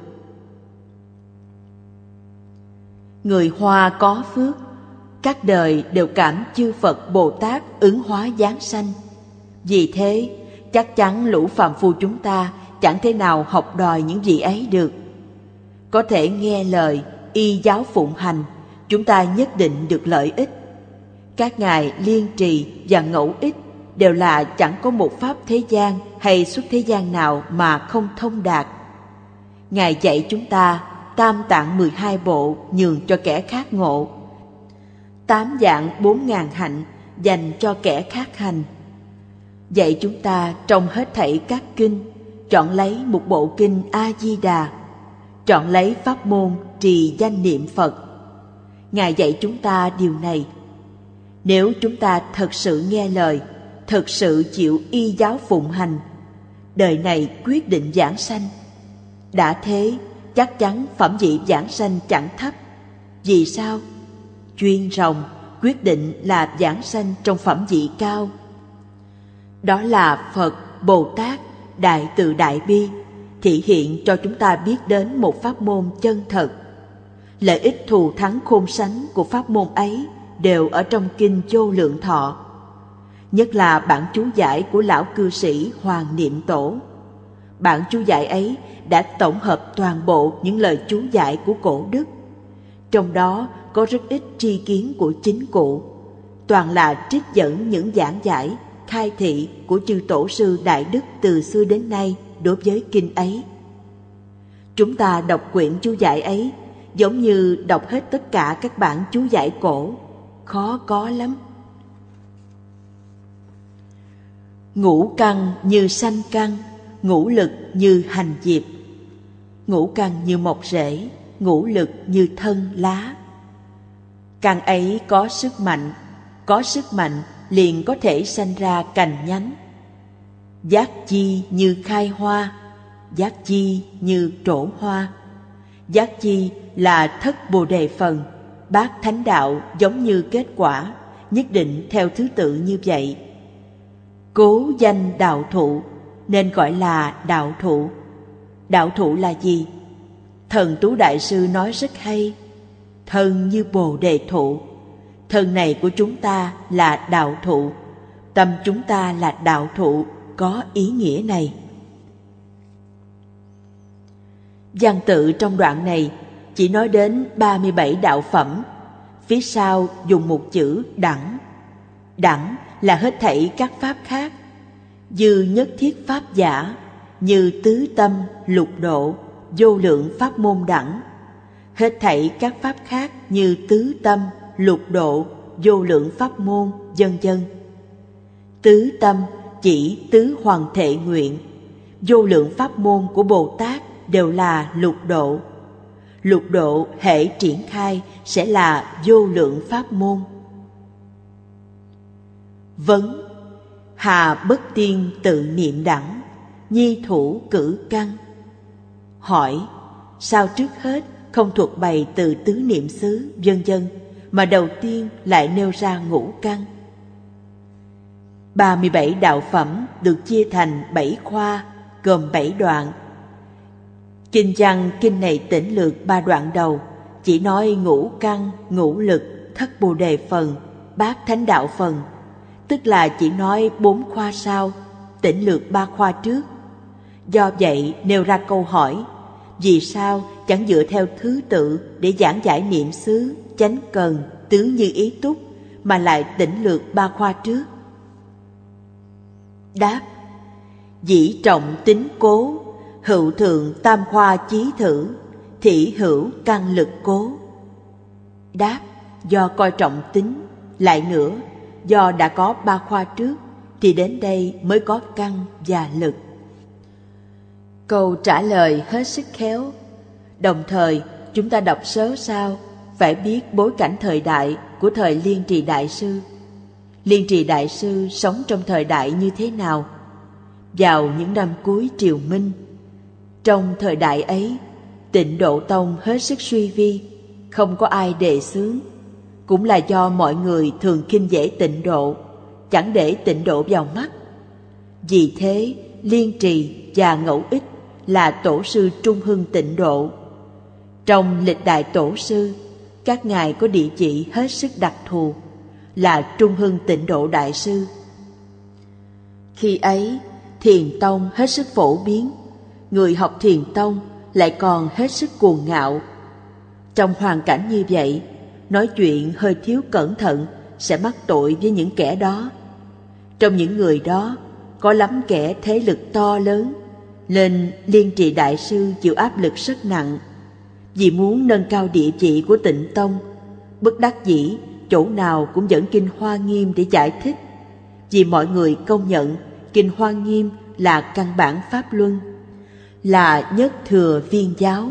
Người Hoa có phước, các đời đều cảm chư Phật Bồ Tát ứng hóa giáng sanh. Vì thế, chắc chắn lũ phàm phu chúng ta chẳng thể nào học đòi những gì ấy được. Có thể nghe lời, y giáo phụng hành, chúng ta nhất định được lợi ích. Các ngài Liên Trì và Ngẫu Ích đều là chẳng có một pháp thế gian hay xuất thế gian nào mà không thông đạt. Ngài dạy chúng ta Tam Tạng 12 bộ nhường cho kẻ khác ngộ, 8 dạng 4.000 hạnh dành cho kẻ khác hành. Dạy chúng ta trong hết thảy các kinh, chọn lấy một bộ kinh A Di Đà, chọn lấy pháp môn trì danh niệm Phật. Ngài dạy chúng ta điều này. Nếu chúng ta thật sự nghe lời, thật sự chịu y giáo phụng hành, đời này quyết định giảng sanh. Đã thế, chắc chắn phẩm vị giảng sanh chẳng thấp. Vì sao? Chuyên rồng quyết định là giảng sanh trong phẩm vị cao. Đó là Phật, Bồ Tát, Đại Từ Đại Bi, thị hiện cho chúng ta biết đến một pháp môn chân thật. Lợi ích thù thắng khôn sánh của pháp môn ấy đều ở trong Kinh Vô Lượng Thọ. Nhất là bản chú giải của lão cư sĩ Hoàng Niệm Tổ. Bản chú giải ấy đã tổng hợp toàn bộ những lời chú giải của cổ đức. Trong đó có rất ít tri kiến của chính cụ, toàn là trích dẫn những giảng giải, khai thị của chư tổ sư đại đức từ xưa đến nay đối với kinh ấy. Chúng ta đọc quyển chú giải ấy giống như đọc hết tất cả các bản chú giải cổ, khó có lắm. Ngũ căn như sanh căn, ngũ lực như hành diệp. Ngũ căn như mọc rễ, ngũ lực như thân lá. Căn ấy có sức mạnh liền có thể sanh ra cành nhánh. Giác chi như khai hoa, giác chi như trổ hoa. Giác chi là thất bồ đề phần, bát thánh đạo giống như kết quả, nhất định theo thứ tự như vậy. Cố danh đạo thụ nên gọi là đạo thụ. Đạo thụ là gì? Thần Tú Đại Sư nói rất hay. Thân như bồ đề thụ, thân này của chúng ta là đạo thụ, tâm chúng ta là đạo thụ, có ý nghĩa này. Văn tự trong đoạn này chỉ nói đến 37 đạo phẩm, phía sau dùng một chữ đẳng. Đẳng là hết thảy các pháp khác, dư nhất thiết pháp giả, như tứ tâm, lục độ, vô lượng pháp môn đẳng. Hết thảy các pháp khác như tứ tâm, lục độ, vô lượng pháp môn, vân vân. Tứ tâm chỉ tứ hoàng thệ nguyện, vô lượng pháp môn của Bồ Tát đều là lục độ. Lục độ hễ triển khai sẽ là vô lượng pháp môn. Vấn: hà bất tiên tự niệm đẳng, nhi thủ cử căn? Hỏi: sao trước hết không thuộc bày từ tứ niệm xứ vân vân mà đầu tiên lại nêu ra ngũ căn? 37 đạo phẩm được chia thành 7 khoa, gồm 7 đoạn. Kinh văn kinh này tỉnh lược 3 đoạn đầu, chỉ nói ngũ căn, ngũ lực, thất bồ đề phần, bát thánh đạo phần, tức là chỉ nói 4 khoa sau, tỉnh lược 3 khoa trước. Do vậy nêu ra câu hỏi: vì sao chẳng dựa theo thứ tự để giảng giải niệm xứ, chánh cần, tứ như ý túc, mà lại tỉnh lược 3 khoa trước? Đáp: dĩ trọng tính cố, hữu thượng tam khoa chí thử, thị hữu căn lực cố. Đáp: do coi trọng tính, lại nữa do đã có 3 khoa trước thì đến đây mới có căn và lực. Câu trả lời hết sức khéo. Đồng thời chúng ta đọc sớ sao phải biết bối cảnh thời đại của thời Liên Trì Đại Sư. Liên Trì Đại Sư sống trong thời đại như thế nào? Vào những năm cuối Triều Minh. Trong thời đại ấy, Tịnh Độ Tông hết sức suy vi, không có ai đề xướng. Cũng là do mọi người thường khinh dễ tịnh độ, chẳng để tịnh độ vào mắt. Vì thế, Liên Trì và Ngẫu Ích là tổ sư trung hưng tịnh độ. Trong lịch đại tổ sư, các ngài có địa vị hết sức đặc thù, là trung hưng tịnh độ đại sư. Khi ấy, Thiền Tông hết sức phổ biến, người học Thiền Tông lại còn hết sức cuồng ngạo. Trong hoàn cảnh như vậy, nói chuyện hơi thiếu cẩn thận sẽ mắc tội với những kẻ đó. Trong những người đó, có lắm kẻ thế lực to lớn, nên Liên Trì Đại Sư chịu áp lực rất nặng. Vì muốn nâng cao địa vị của Tịnh Tông, bất đắc dĩ chỗ nào cũng dẫn Kinh Hoa Nghiêm để giải thích. Vì mọi người công nhận Kinh Hoa Nghiêm là căn bản Pháp Luân, là nhất thừa viên giáo.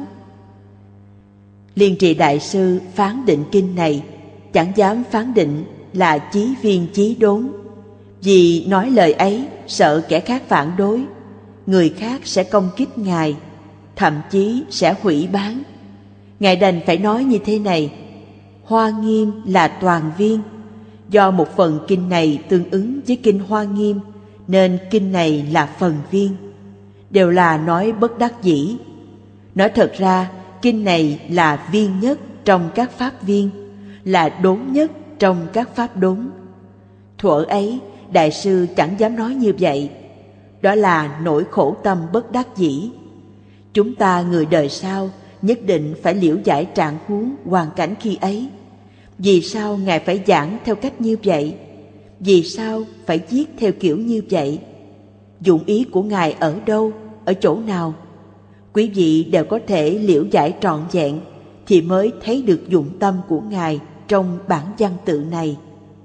Liên Trì Đại Sư phán định kinh này chẳng dám phán định là chí viên chí đốn, vì nói lời ấy sợ kẻ khác phản đối, người khác sẽ công kích ngài, thậm chí sẽ hủy bán. Ngài đành phải nói như thế này: Hoa Nghiêm là toàn viên, do một phần kinh này tương ứng với kinh Hoa Nghiêm nên kinh này là phần viên. Đều là nói bất đắc dĩ. Nói thật ra, kinh này là viên nhất trong các pháp viên, là đốn nhất trong các pháp đốn. Thuở ấy, Đại sư chẳng dám nói như vậy. Đó là nỗi khổ tâm bất đắc dĩ. Chúng ta người đời sau nhất định phải liễu giải trạng huống hoàn cảnh khi ấy. Vì sao Ngài phải giảng theo cách như vậy? Vì sao phải viết theo kiểu như vậy? Dụng ý của Ngài ở đâu, ở chỗ nào? Quý vị đều có thể liễu giải trọn vẹn thì mới thấy được dụng tâm của Ngài trong bản văn tự này.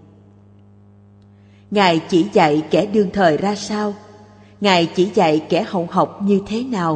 Ngài chỉ dạy kẻ đương thời ra sao? Ngài chỉ dạy kẻ hậu học như thế nào?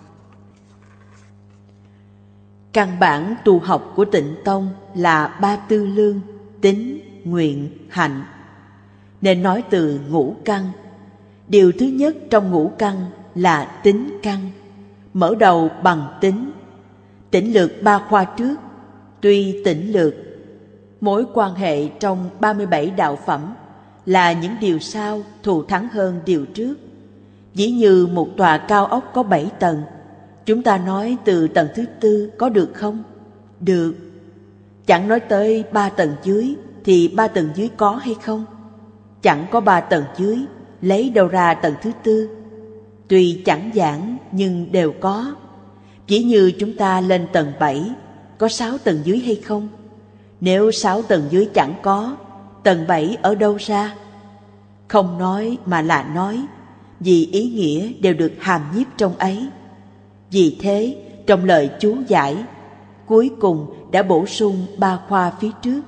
Căn bản tu học của Tịnh Tông là 3 tư lương: tín, nguyện, hạnh. Nên nói từ ngũ căn. Điều thứ nhất trong ngũ căn là tín căn, mở đầu bằng tín. Tỉnh lược 3 khoa trước, tuy tỉnh lược mối quan hệ trong 37 đạo phẩm là những điều sau thù thắng hơn điều trước. Ví như một tòa cao ốc có 7 tầng, chúng ta nói từ tầng thứ 4 có được không? Được. Chẳng nói tới 3 tầng dưới thì 3 tầng dưới có hay không? Chẳng có 3 tầng dưới, lấy đâu ra tầng thứ 4? Tuy chẳng giản nhưng đều có. Chỉ như chúng ta lên tầng 7, có 6 tầng dưới hay không? Nếu 6 tầng dưới chẳng có, tầng 7 ở đâu ra? Không nói mà là nói, vì ý nghĩa đều được hàm nhiếp trong ấy. Vì thế, trong lời chú giải, cuối cùng đã bổ sung 3 khoa phía trước.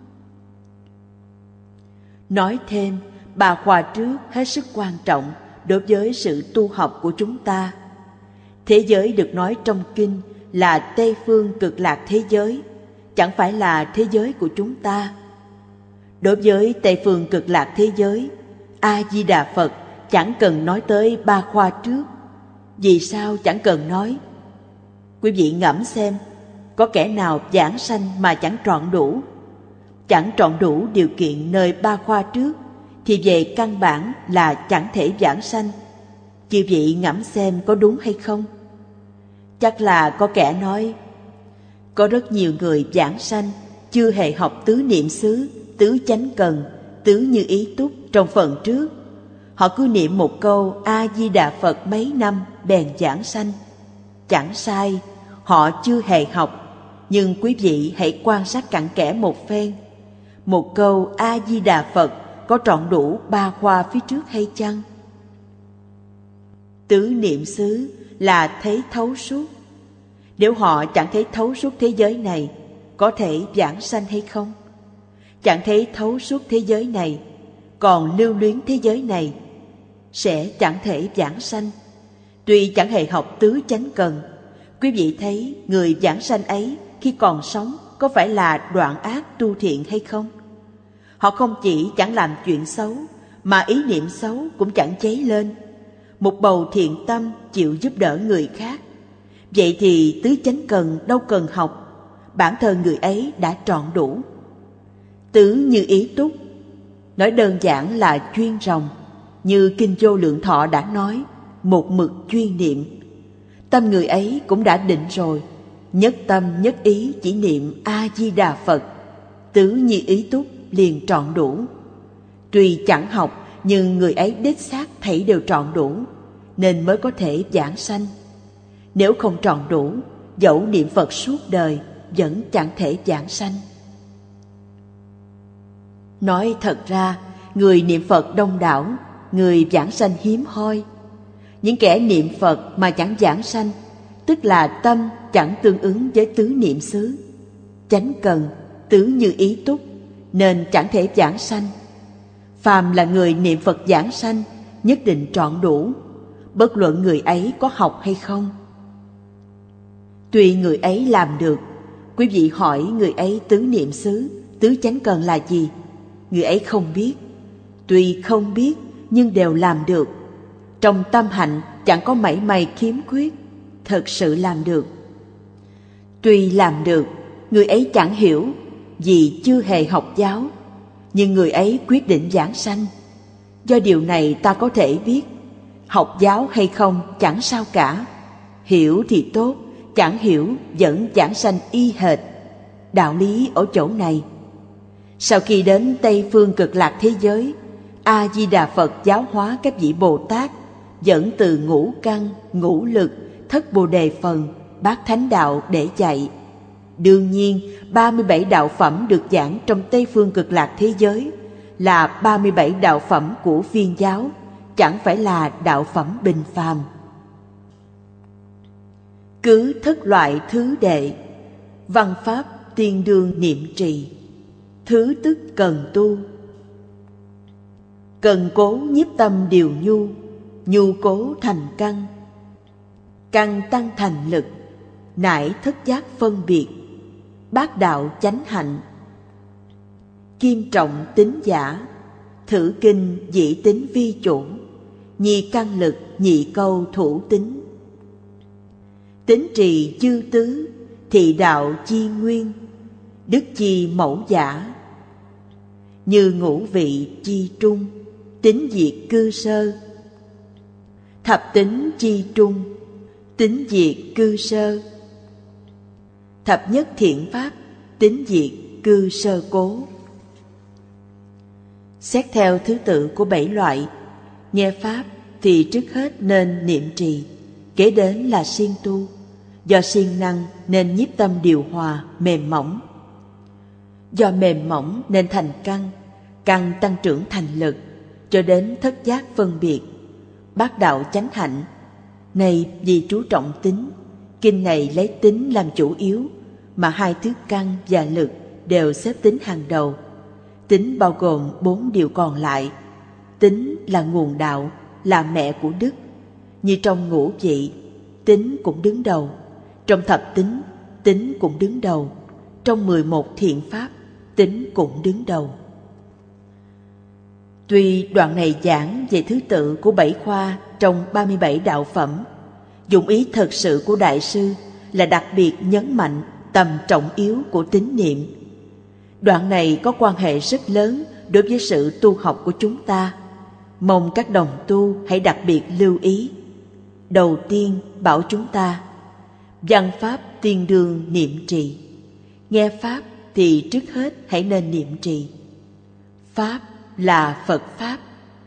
Nói thêm, 3 khoa trước hết sức quan trọng đối với sự tu học của chúng ta. Thế giới được nói trong kinh là Tây phương cực lạc thế giới, chẳng phải là thế giới của chúng ta. Đối với Tây phương cực lạc thế giới, A-di-đà Phật chẳng cần nói tới 3 khoa trước. Vì sao chẳng cần nói? Quý vị ngẫm xem, có kẻ nào giảng sanh mà chẳng trọn đủ? Chẳng trọn đủ điều kiện nơi 3 khoa trước, thì về căn bản là chẳng thể giảng sanh. Chư vị ngẫm xem có đúng hay không? Chắc là có kẻ nói, có rất nhiều người giảng sanh chưa hề học tứ niệm xứ, tứ chánh cần, tứ như ý túc trong phần trước. Họ cứ niệm một câu A-di-đà Phật mấy năm bèn giảng sanh. Chẳng sai, họ chưa hề học. Nhưng quý vị hãy quan sát cặn kẽ một phen. Một câu A-di-đà Phật có trọn đủ 3 khoa phía trước hay chăng? Tứ niệm xứ là thấy thấu suốt. Nếu họ chẳng thấy thấu suốt thế giới này, có thể giảng sanh hay không? Chẳng thấy thấu suốt thế giới này, còn lưu luyến thế giới này, sẽ chẳng thể giảng sanh. Tuy chẳng hề học tứ chánh cần, quý vị thấy người giảng sanh ấy khi còn sống có phải là đoạn ác tu thiện hay không? Họ không chỉ chẳng làm chuyện xấu, mà ý niệm xấu cũng chẳng cháy lên. Một bầu thiện tâm chịu giúp đỡ người khác. Vậy thì tứ chánh cần đâu cần học, bản thân người ấy đã trọn đủ. Tứ như ý túc, nói đơn giản là chuyên ròng. Như Kinh Vô Lượng Thọ đã nói, một mực chuyên niệm. Tâm người ấy cũng đã định rồi, nhất tâm nhất ý chỉ niệm A-di-đà Phật. Tứ như ý túc liền trọn đủ. Tuy chẳng học, nhưng người ấy đích xác thảy đều trọn đủ, nên mới có thể giảng sanh. Nếu không trọn đủ, dẫu niệm Phật suốt đời vẫn chẳng thể giảng sanh. Nói thật ra, người niệm Phật đông đảo, người giảng sanh hiếm hoi. Những kẻ niệm Phật mà chẳng giảng sanh, tức là tâm chẳng tương ứng với tứ niệm xứ, chánh cần, tứ như ý túc, nên chẳng thể giảng sanh. Phàm là người niệm Phật giảng sanh, nhất định trọn đủ, bất luận người ấy có học hay không. Tuy người ấy làm được, quý vị hỏi người ấy tứ niệm xứ, tứ chánh cần là gì? Người ấy không biết. Tuy không biết, nhưng đều làm được. Trong tâm hạnh chẳng có mảy may khiếm khuyết, thật sự làm được. Tuy làm được, người ấy chẳng hiểu, vì chưa hề học giáo, nhưng người ấy quyết định giảng sanh. Do điều này ta có thể biết, học giáo hay không chẳng sao cả. Hiểu thì tốt, chẳng hiểu vẫn giảng sanh y hệt. Đạo lý ở chỗ này. Sau khi đến Tây phương cực lạc thế giới, A-di-đà Phật giáo hóa các vị Bồ Tát dẫn từ ngũ căn, ngũ lực, thất bồ đề phần, bát thánh đạo để dạy. Đương nhiên, 37 đạo phẩm được giảng trong Tây phương cực lạc thế giới là 37 đạo phẩm của Viên giáo, chẳng phải là đạo phẩm bình phàm. Cứ thất loại thứ đệ, văn pháp tiên đương niệm trì, thứ tức cần tu. Cần cố nhiếp tâm điều nhu, nhu cố thành căn, căn tăng thành lực, nải thất giác phân biệt, bát đạo chánh hạnh. Kim trọng tính giả, thử kinh dĩ tính vi chủ, nhi căn lực nhị câu thủ tính. Tính trì chư tứ, thị đạo chi nguyên, đức chi mẫu giả. Như ngũ vị chi trung, tính diệt cư sơ. Thập tính chi trung, tính diệt cư sơ. Thập nhất thiện pháp, tính diệt cư sơ cố. Xét theo thứ tự của 7 loại, nghe pháp thì trước hết nên niệm trì, kế đến là siêng tu. Do siêng năng nên nhiếp tâm điều hòa, mềm mỏng. Do mềm mỏng nên thành căn, căn tăng trưởng thành lực, cho đến thất giác phân biệt, bát đạo chánh hạnh. Này vì chú trọng tính, kinh này lấy tính làm chủ yếu, mà hai thứ căn và lực đều xếp tính hàng đầu. Tính bao gồm 4 điều còn lại. Tính là nguồn đạo, là mẹ của đức. Như trong ngũ vị, tính cũng đứng đầu. Trong thập tính, tính cũng đứng đầu. Trong 11 thiện pháp, tính cũng đứng đầu. Tuy đoạn này giảng về thứ tự của 7 khoa trong 37 đạo phẩm, dụng ý thật sự của Đại sư là đặc biệt nhấn mạnh tầm trọng yếu của tín niệm. Đoạn này có quan hệ rất lớn đối với sự tu học của chúng ta. Mong các đồng tu hãy đặc biệt lưu ý. Đầu tiên bảo chúng ta, văn pháp tiên đương niệm trì. Nghe pháp thì trước hết hãy nên niệm trì. Pháp là Phật Pháp.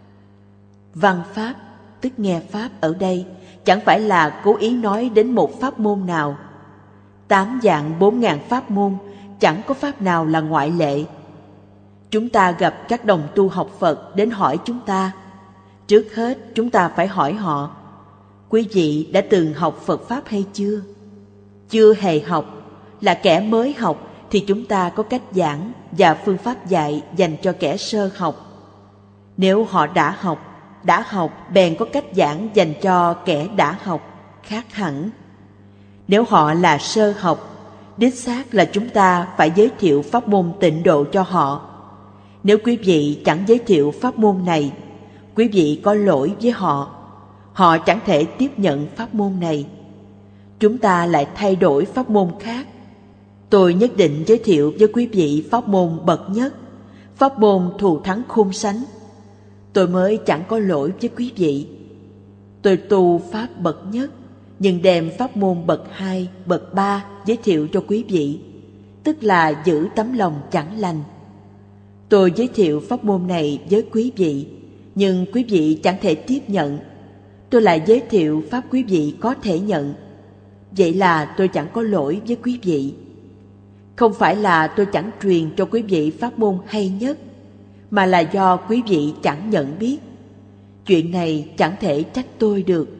Văn Pháp, tức nghe Pháp ở đây, chẳng phải là cố ý nói đến một pháp môn nào. 8 vạn 4.000 pháp môn, chẳng có pháp nào là ngoại lệ. Chúng ta gặp các đồng tu học Phật đến hỏi chúng ta. Trước hết chúng ta phải hỏi họ, quý vị đã từng học Phật Pháp hay chưa? Chưa hề học, là kẻ mới học, thì chúng ta có cách giảng và phương pháp dạy dành cho kẻ sơ học. Nếu họ đã học bèn có cách giảng dành cho kẻ đã học, khác hẳn. Nếu họ là sơ học, đích xác là chúng ta phải giới thiệu pháp môn tịnh độ cho họ. Nếu quý vị chẳng giới thiệu pháp môn này, quý vị có lỗi với họ. Họ chẳng thể tiếp nhận pháp môn này. Chúng ta lại thay đổi pháp môn khác. Tôi nhất định giới thiệu với quý vị pháp môn bậc nhất, pháp môn thù thắng khôn sánh. Tôi mới chẳng có lỗi với quý vị. Tôi tu pháp bậc nhất, nhưng đem pháp môn bậc 2, bậc 3 giới thiệu cho quý vị, tức là giữ tấm lòng chẳng lành. Tôi giới thiệu pháp môn này với quý vị, nhưng quý vị chẳng thể tiếp nhận. Tôi lại giới thiệu pháp quý vị có thể nhận. Vậy là tôi chẳng có lỗi với quý vị. Không phải là tôi chẳng truyền cho quý vị pháp môn hay nhất, mà là do quý vị chẳng nhận biết. Chuyện này chẳng thể trách tôi được.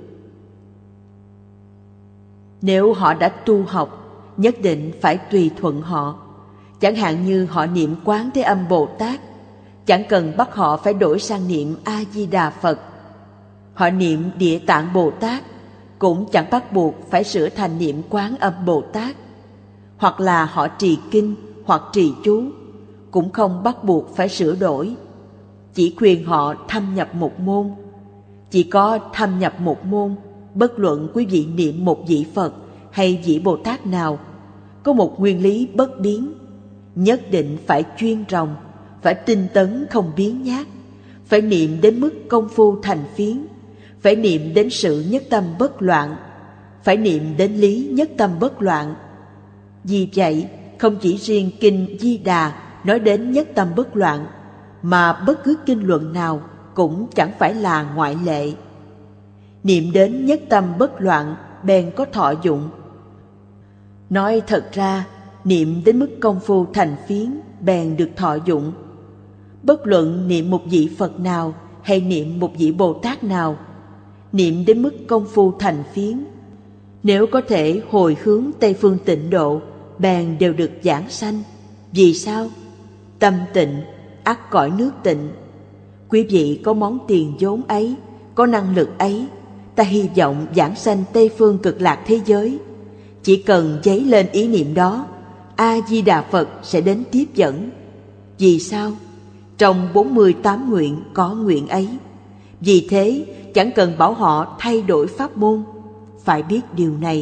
Nếu họ đã tu học, nhất định phải tùy thuận họ. Chẳng hạn như họ niệm Quán Thế Âm Bồ Tát, chẳng cần bắt họ phải đổi sang niệm A Di Đà Phật. Họ niệm Địa Tạng Bồ Tát, cũng chẳng bắt buộc phải sửa thành niệm Quán Âm Bồ Tát. Hoặc là họ trì kinh hoặc trì chú, cũng không bắt buộc phải sửa đổi. Chỉ khuyên họ thâm nhập một môn. Chỉ có thâm nhập một môn, bất luận quý vị niệm một vị Phật hay vị Bồ Tát nào, có một nguyên lý bất biến. Nhất định phải chuyên ròng, phải tinh tấn không biến nhát, phải niệm đến mức công phu thành phiến, phải niệm đến sự nhất tâm bất loạn, phải niệm đến lý nhất tâm bất loạn. Vì vậy, không chỉ riêng kinh Di Đà nói đến nhất tâm bất loạn, mà bất cứ kinh luận nào cũng chẳng phải là ngoại lệ. Niệm đến nhất tâm bất loạn bèn có thọ dụng. Nói thật ra, niệm đến mức công phu thành phiến bèn được thọ dụng. Bất luận niệm một vị Phật nào hay niệm một vị Bồ Tát nào, niệm đến mức công phu thành phiến, nếu có thể hồi hướng Tây Phương Tịnh Độ, bèn đều được giảng sanh. Vì sao? Tâm tịnh, ắt cõi nước tịnh. Quý vị có món tiền vốn ấy, có năng lực ấy, ta hy vọng giảng sanh Tây Phương Cực Lạc thế giới. Chỉ cần dấy lên ý niệm đó, A-di-đà Phật sẽ đến tiếp dẫn. Vì sao? Trong 48 nguyện có nguyện ấy. Vì thế, chẳng cần bảo họ thay đổi pháp môn. Phải biết điều này.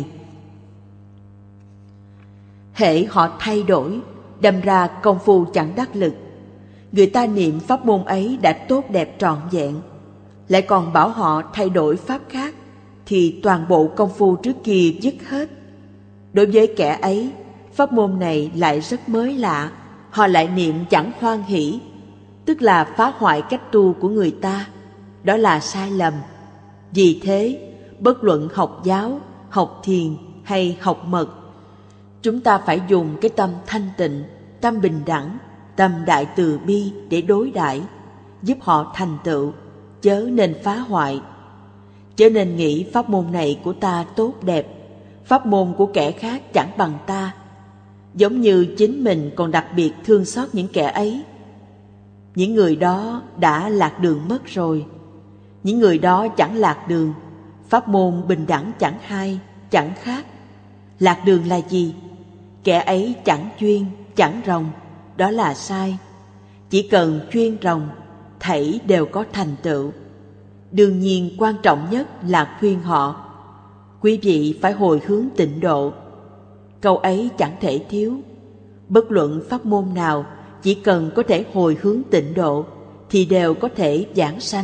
Hễ họ thay đổi, đâm ra công phu chẳng đắc lực. Người ta niệm pháp môn ấy đã tốt đẹp trọn vẹn, lại còn bảo họ thay đổi pháp khác, thì toàn bộ công phu trước kia dứt hết. Đối với kẻ ấy, pháp môn này lại rất mới lạ, họ lại niệm chẳng hoan hỷ, tức là phá hoại cách tu của người ta. Đó là sai lầm. Vì thế, bất luận học giáo, học thiền hay học mật, chúng ta phải dùng cái tâm thanh tịnh, tâm bình đẳng, tâm đại từ bi để đối đãi, giúp họ thành tựu, chớ nên phá hoại. Chớ nên nghĩ pháp môn này của ta tốt đẹp, pháp môn của kẻ khác chẳng bằng ta, giống như chính mình còn đặc biệt thương xót những kẻ ấy. Những người đó đã lạc đường mất rồi. Những người đó chẳng lạc đường, pháp môn bình đẳng chẳng hai, chẳng khác. Lạc đường là gì? Kẻ ấy chẳng chuyên, chẳng ròng, đó là sai. Chỉ cần chuyên ròng, thảy đều có thành tựu. Đương nhiên quan trọng nhất là khuyên họ, quý vị phải hồi hướng tịnh độ. Câu ấy chẳng thể thiếu. Bất luận pháp môn nào, chỉ cần có thể hồi hướng tịnh độ thì đều có thể giảng sanh.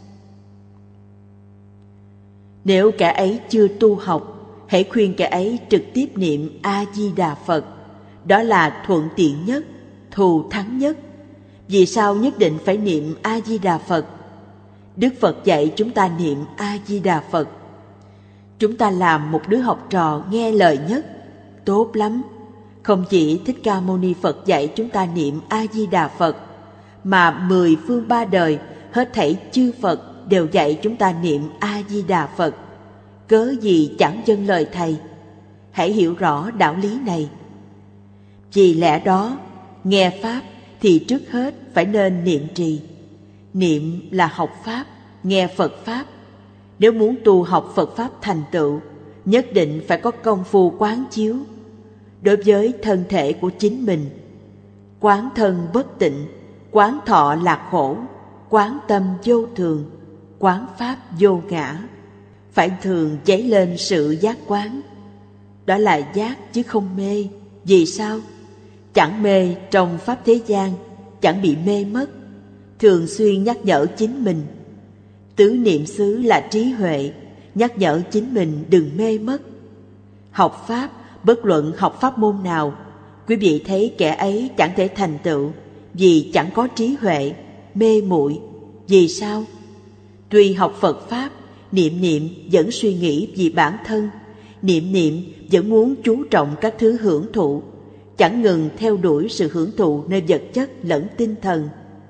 Nếu kẻ ấy chưa tu học, hãy khuyên kẻ ấy trực tiếp niệm A-di-đà Phật. Đó là thuận tiện nhất, thù thắng nhất. Vì sao nhất định phải niệm A-di-đà Phật? Đức Phật dạy chúng ta niệm A-di-đà Phật. Chúng ta làm một đứa học trò nghe lời nhất, tốt lắm. Không chỉ Thích Ca Mâu Ni Phật dạy chúng ta niệm A-di-đà Phật, mà 10 phương 3 đời, hết thảy chư Phật đều dạy chúng ta niệm A-di-đà Phật. Cớ gì chẳng vâng lời Thầy? Hãy hiểu rõ đạo lý này. Vì lẽ đó, nghe Pháp thì trước hết phải nên niệm trì. Niệm là học Pháp, nghe Phật Pháp. Nếu muốn tu học Phật Pháp thành tựu, nhất định phải có công phu quán chiếu. Đối với thân thể của chính mình, quán thân bất tịnh, quán thọ lạc khổ, quán tâm vô thường, quán Pháp vô ngã. Phải thường dấy lên sự giác quán. Đó là giác chứ không mê. Vì sao? Chẳng mê trong Pháp thế gian, chẳng bị mê mất. Thường xuyên nhắc nhở chính mình. Tứ niệm xứ là trí huệ, nhắc nhở chính mình đừng mê mất. Học Pháp, bất luận học pháp môn nào, quý vị thấy kẻ ấy chẳng thể thành tựu vì chẳng có trí huệ, mê muội. Vì sao? Tuy học Phật Pháp, niệm niệm vẫn suy nghĩ vì bản thân, niệm niệm vẫn muốn chú trọng các thứ hưởng thụ, chẳng ngừng theo đuổi sự hưởng thụ nơi vật chất lẫn tinh thần.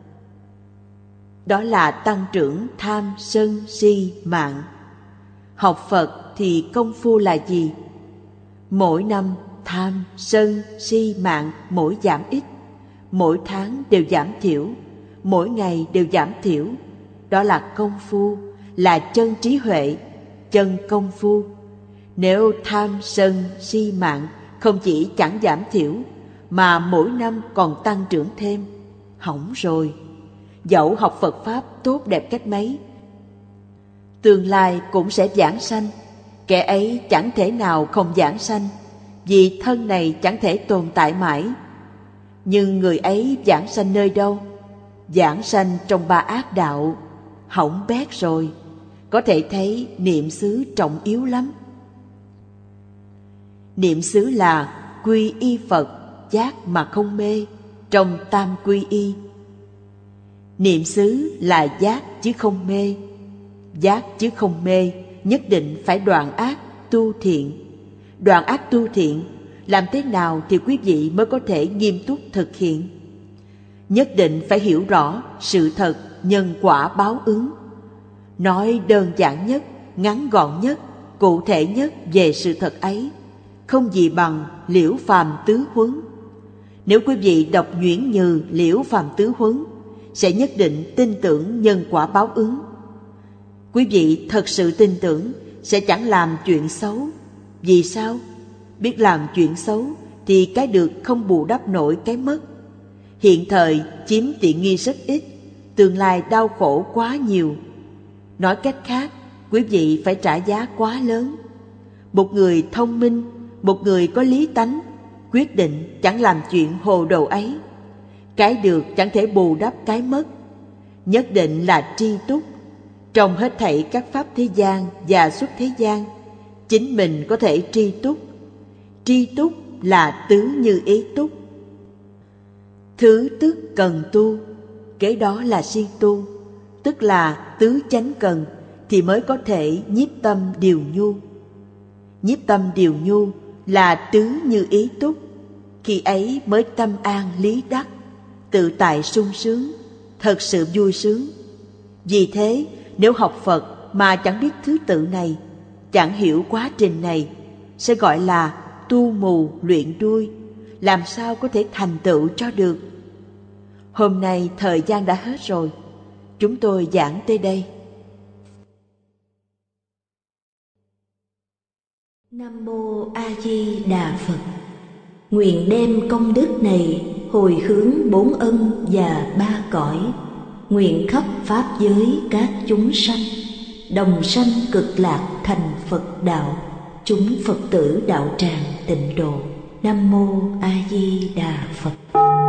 Đó là tăng trưởng tham, sân, si, mạng. Học Phật thì công phu là gì? Mỗi năm tham, sân, si, mạng mỗi giảm ít, mỗi tháng đều giảm thiểu, mỗi ngày đều giảm thiểu. Đó là công phu, là chân trí huệ, chân công phu. Nếu tham, sân, si, mạng không chỉ chẳng giảm thiểu, mà mỗi năm còn tăng trưởng thêm, hỏng rồi. Dẫu học Phật Pháp tốt đẹp cách mấy, tương lai cũng sẽ giảng sanh. Kẻ ấy chẳng thể nào không giảng sanh, vì thân này chẳng thể tồn tại mãi. Nhưng người ấy giảng sanh nơi đâu? Giảng sanh trong 3 ác đạo, hỏng bét rồi. Có thể thấy niệm xứ trọng yếu lắm. Niệm xứ là quy y Phật, giác mà không mê, trong tam quy y. Niệm xứ là giác chứ không mê. Giác chứ không mê, nhất định phải đoạn ác, tu thiện. Đoạn ác tu thiện, làm thế nào thì quý vị mới có thể nghiêm túc thực hiện? Nhất định phải hiểu rõ sự thật, nhân quả báo ứng. Nói đơn giản nhất, ngắn gọn nhất, cụ thể nhất về sự thật ấy, không gì bằng Liễu Phàm Tứ Huấn. Nếu quý vị đọc nhuyễn như Liễu Phàm Tứ Huấn, sẽ nhất định tin tưởng nhân quả báo ứng. Quý vị thật sự tin tưởng sẽ chẳng làm chuyện xấu. Vì sao? Biết làm chuyện xấu thì cái được không bù đắp nổi cái mất. Hiện thời chiếm tiện nghi rất ít, tương lai đau khổ quá nhiều. Nói cách khác, quý vị phải trả giá quá lớn. Một người thông minh, một người có lý tánh, quyết định chẳng làm chuyện hồ đồ ấy. Cái được chẳng thể bù đắp cái mất. Nhất định là tri túc. Trong hết thảy các pháp thế gian và xuất thế gian, chính mình có thể tri túc. Tri túc là tứ như ý túc. Thứ tức cần tu, kế đó là siêng tu, tức là tứ chánh cần thì mới có thể nhiếp tâm điều nhu. Nhiếp tâm điều nhu là tứ như ý túc, khi ấy mới tâm an lý đắc, tự tại sung sướng, thật sự vui sướng. Vì thế, nếu học Phật mà chẳng biết thứ tự này, chẳng hiểu quá trình này, sẽ gọi là tu mù luyện đuôi, làm sao có thể thành tựu cho được. Hôm nay thời gian đã hết rồi, chúng tôi giảng tới đây. Nam Mô A Di Đà Phật. Nguyện đem công đức này hồi hướng bốn ân và ba cõi, nguyện khắp pháp giới các chúng sanh đồng sanh cực lạc thành Phật đạo, chúng Phật tử đạo tràng tịnh độ. Nam Mô A Di Đà Phật.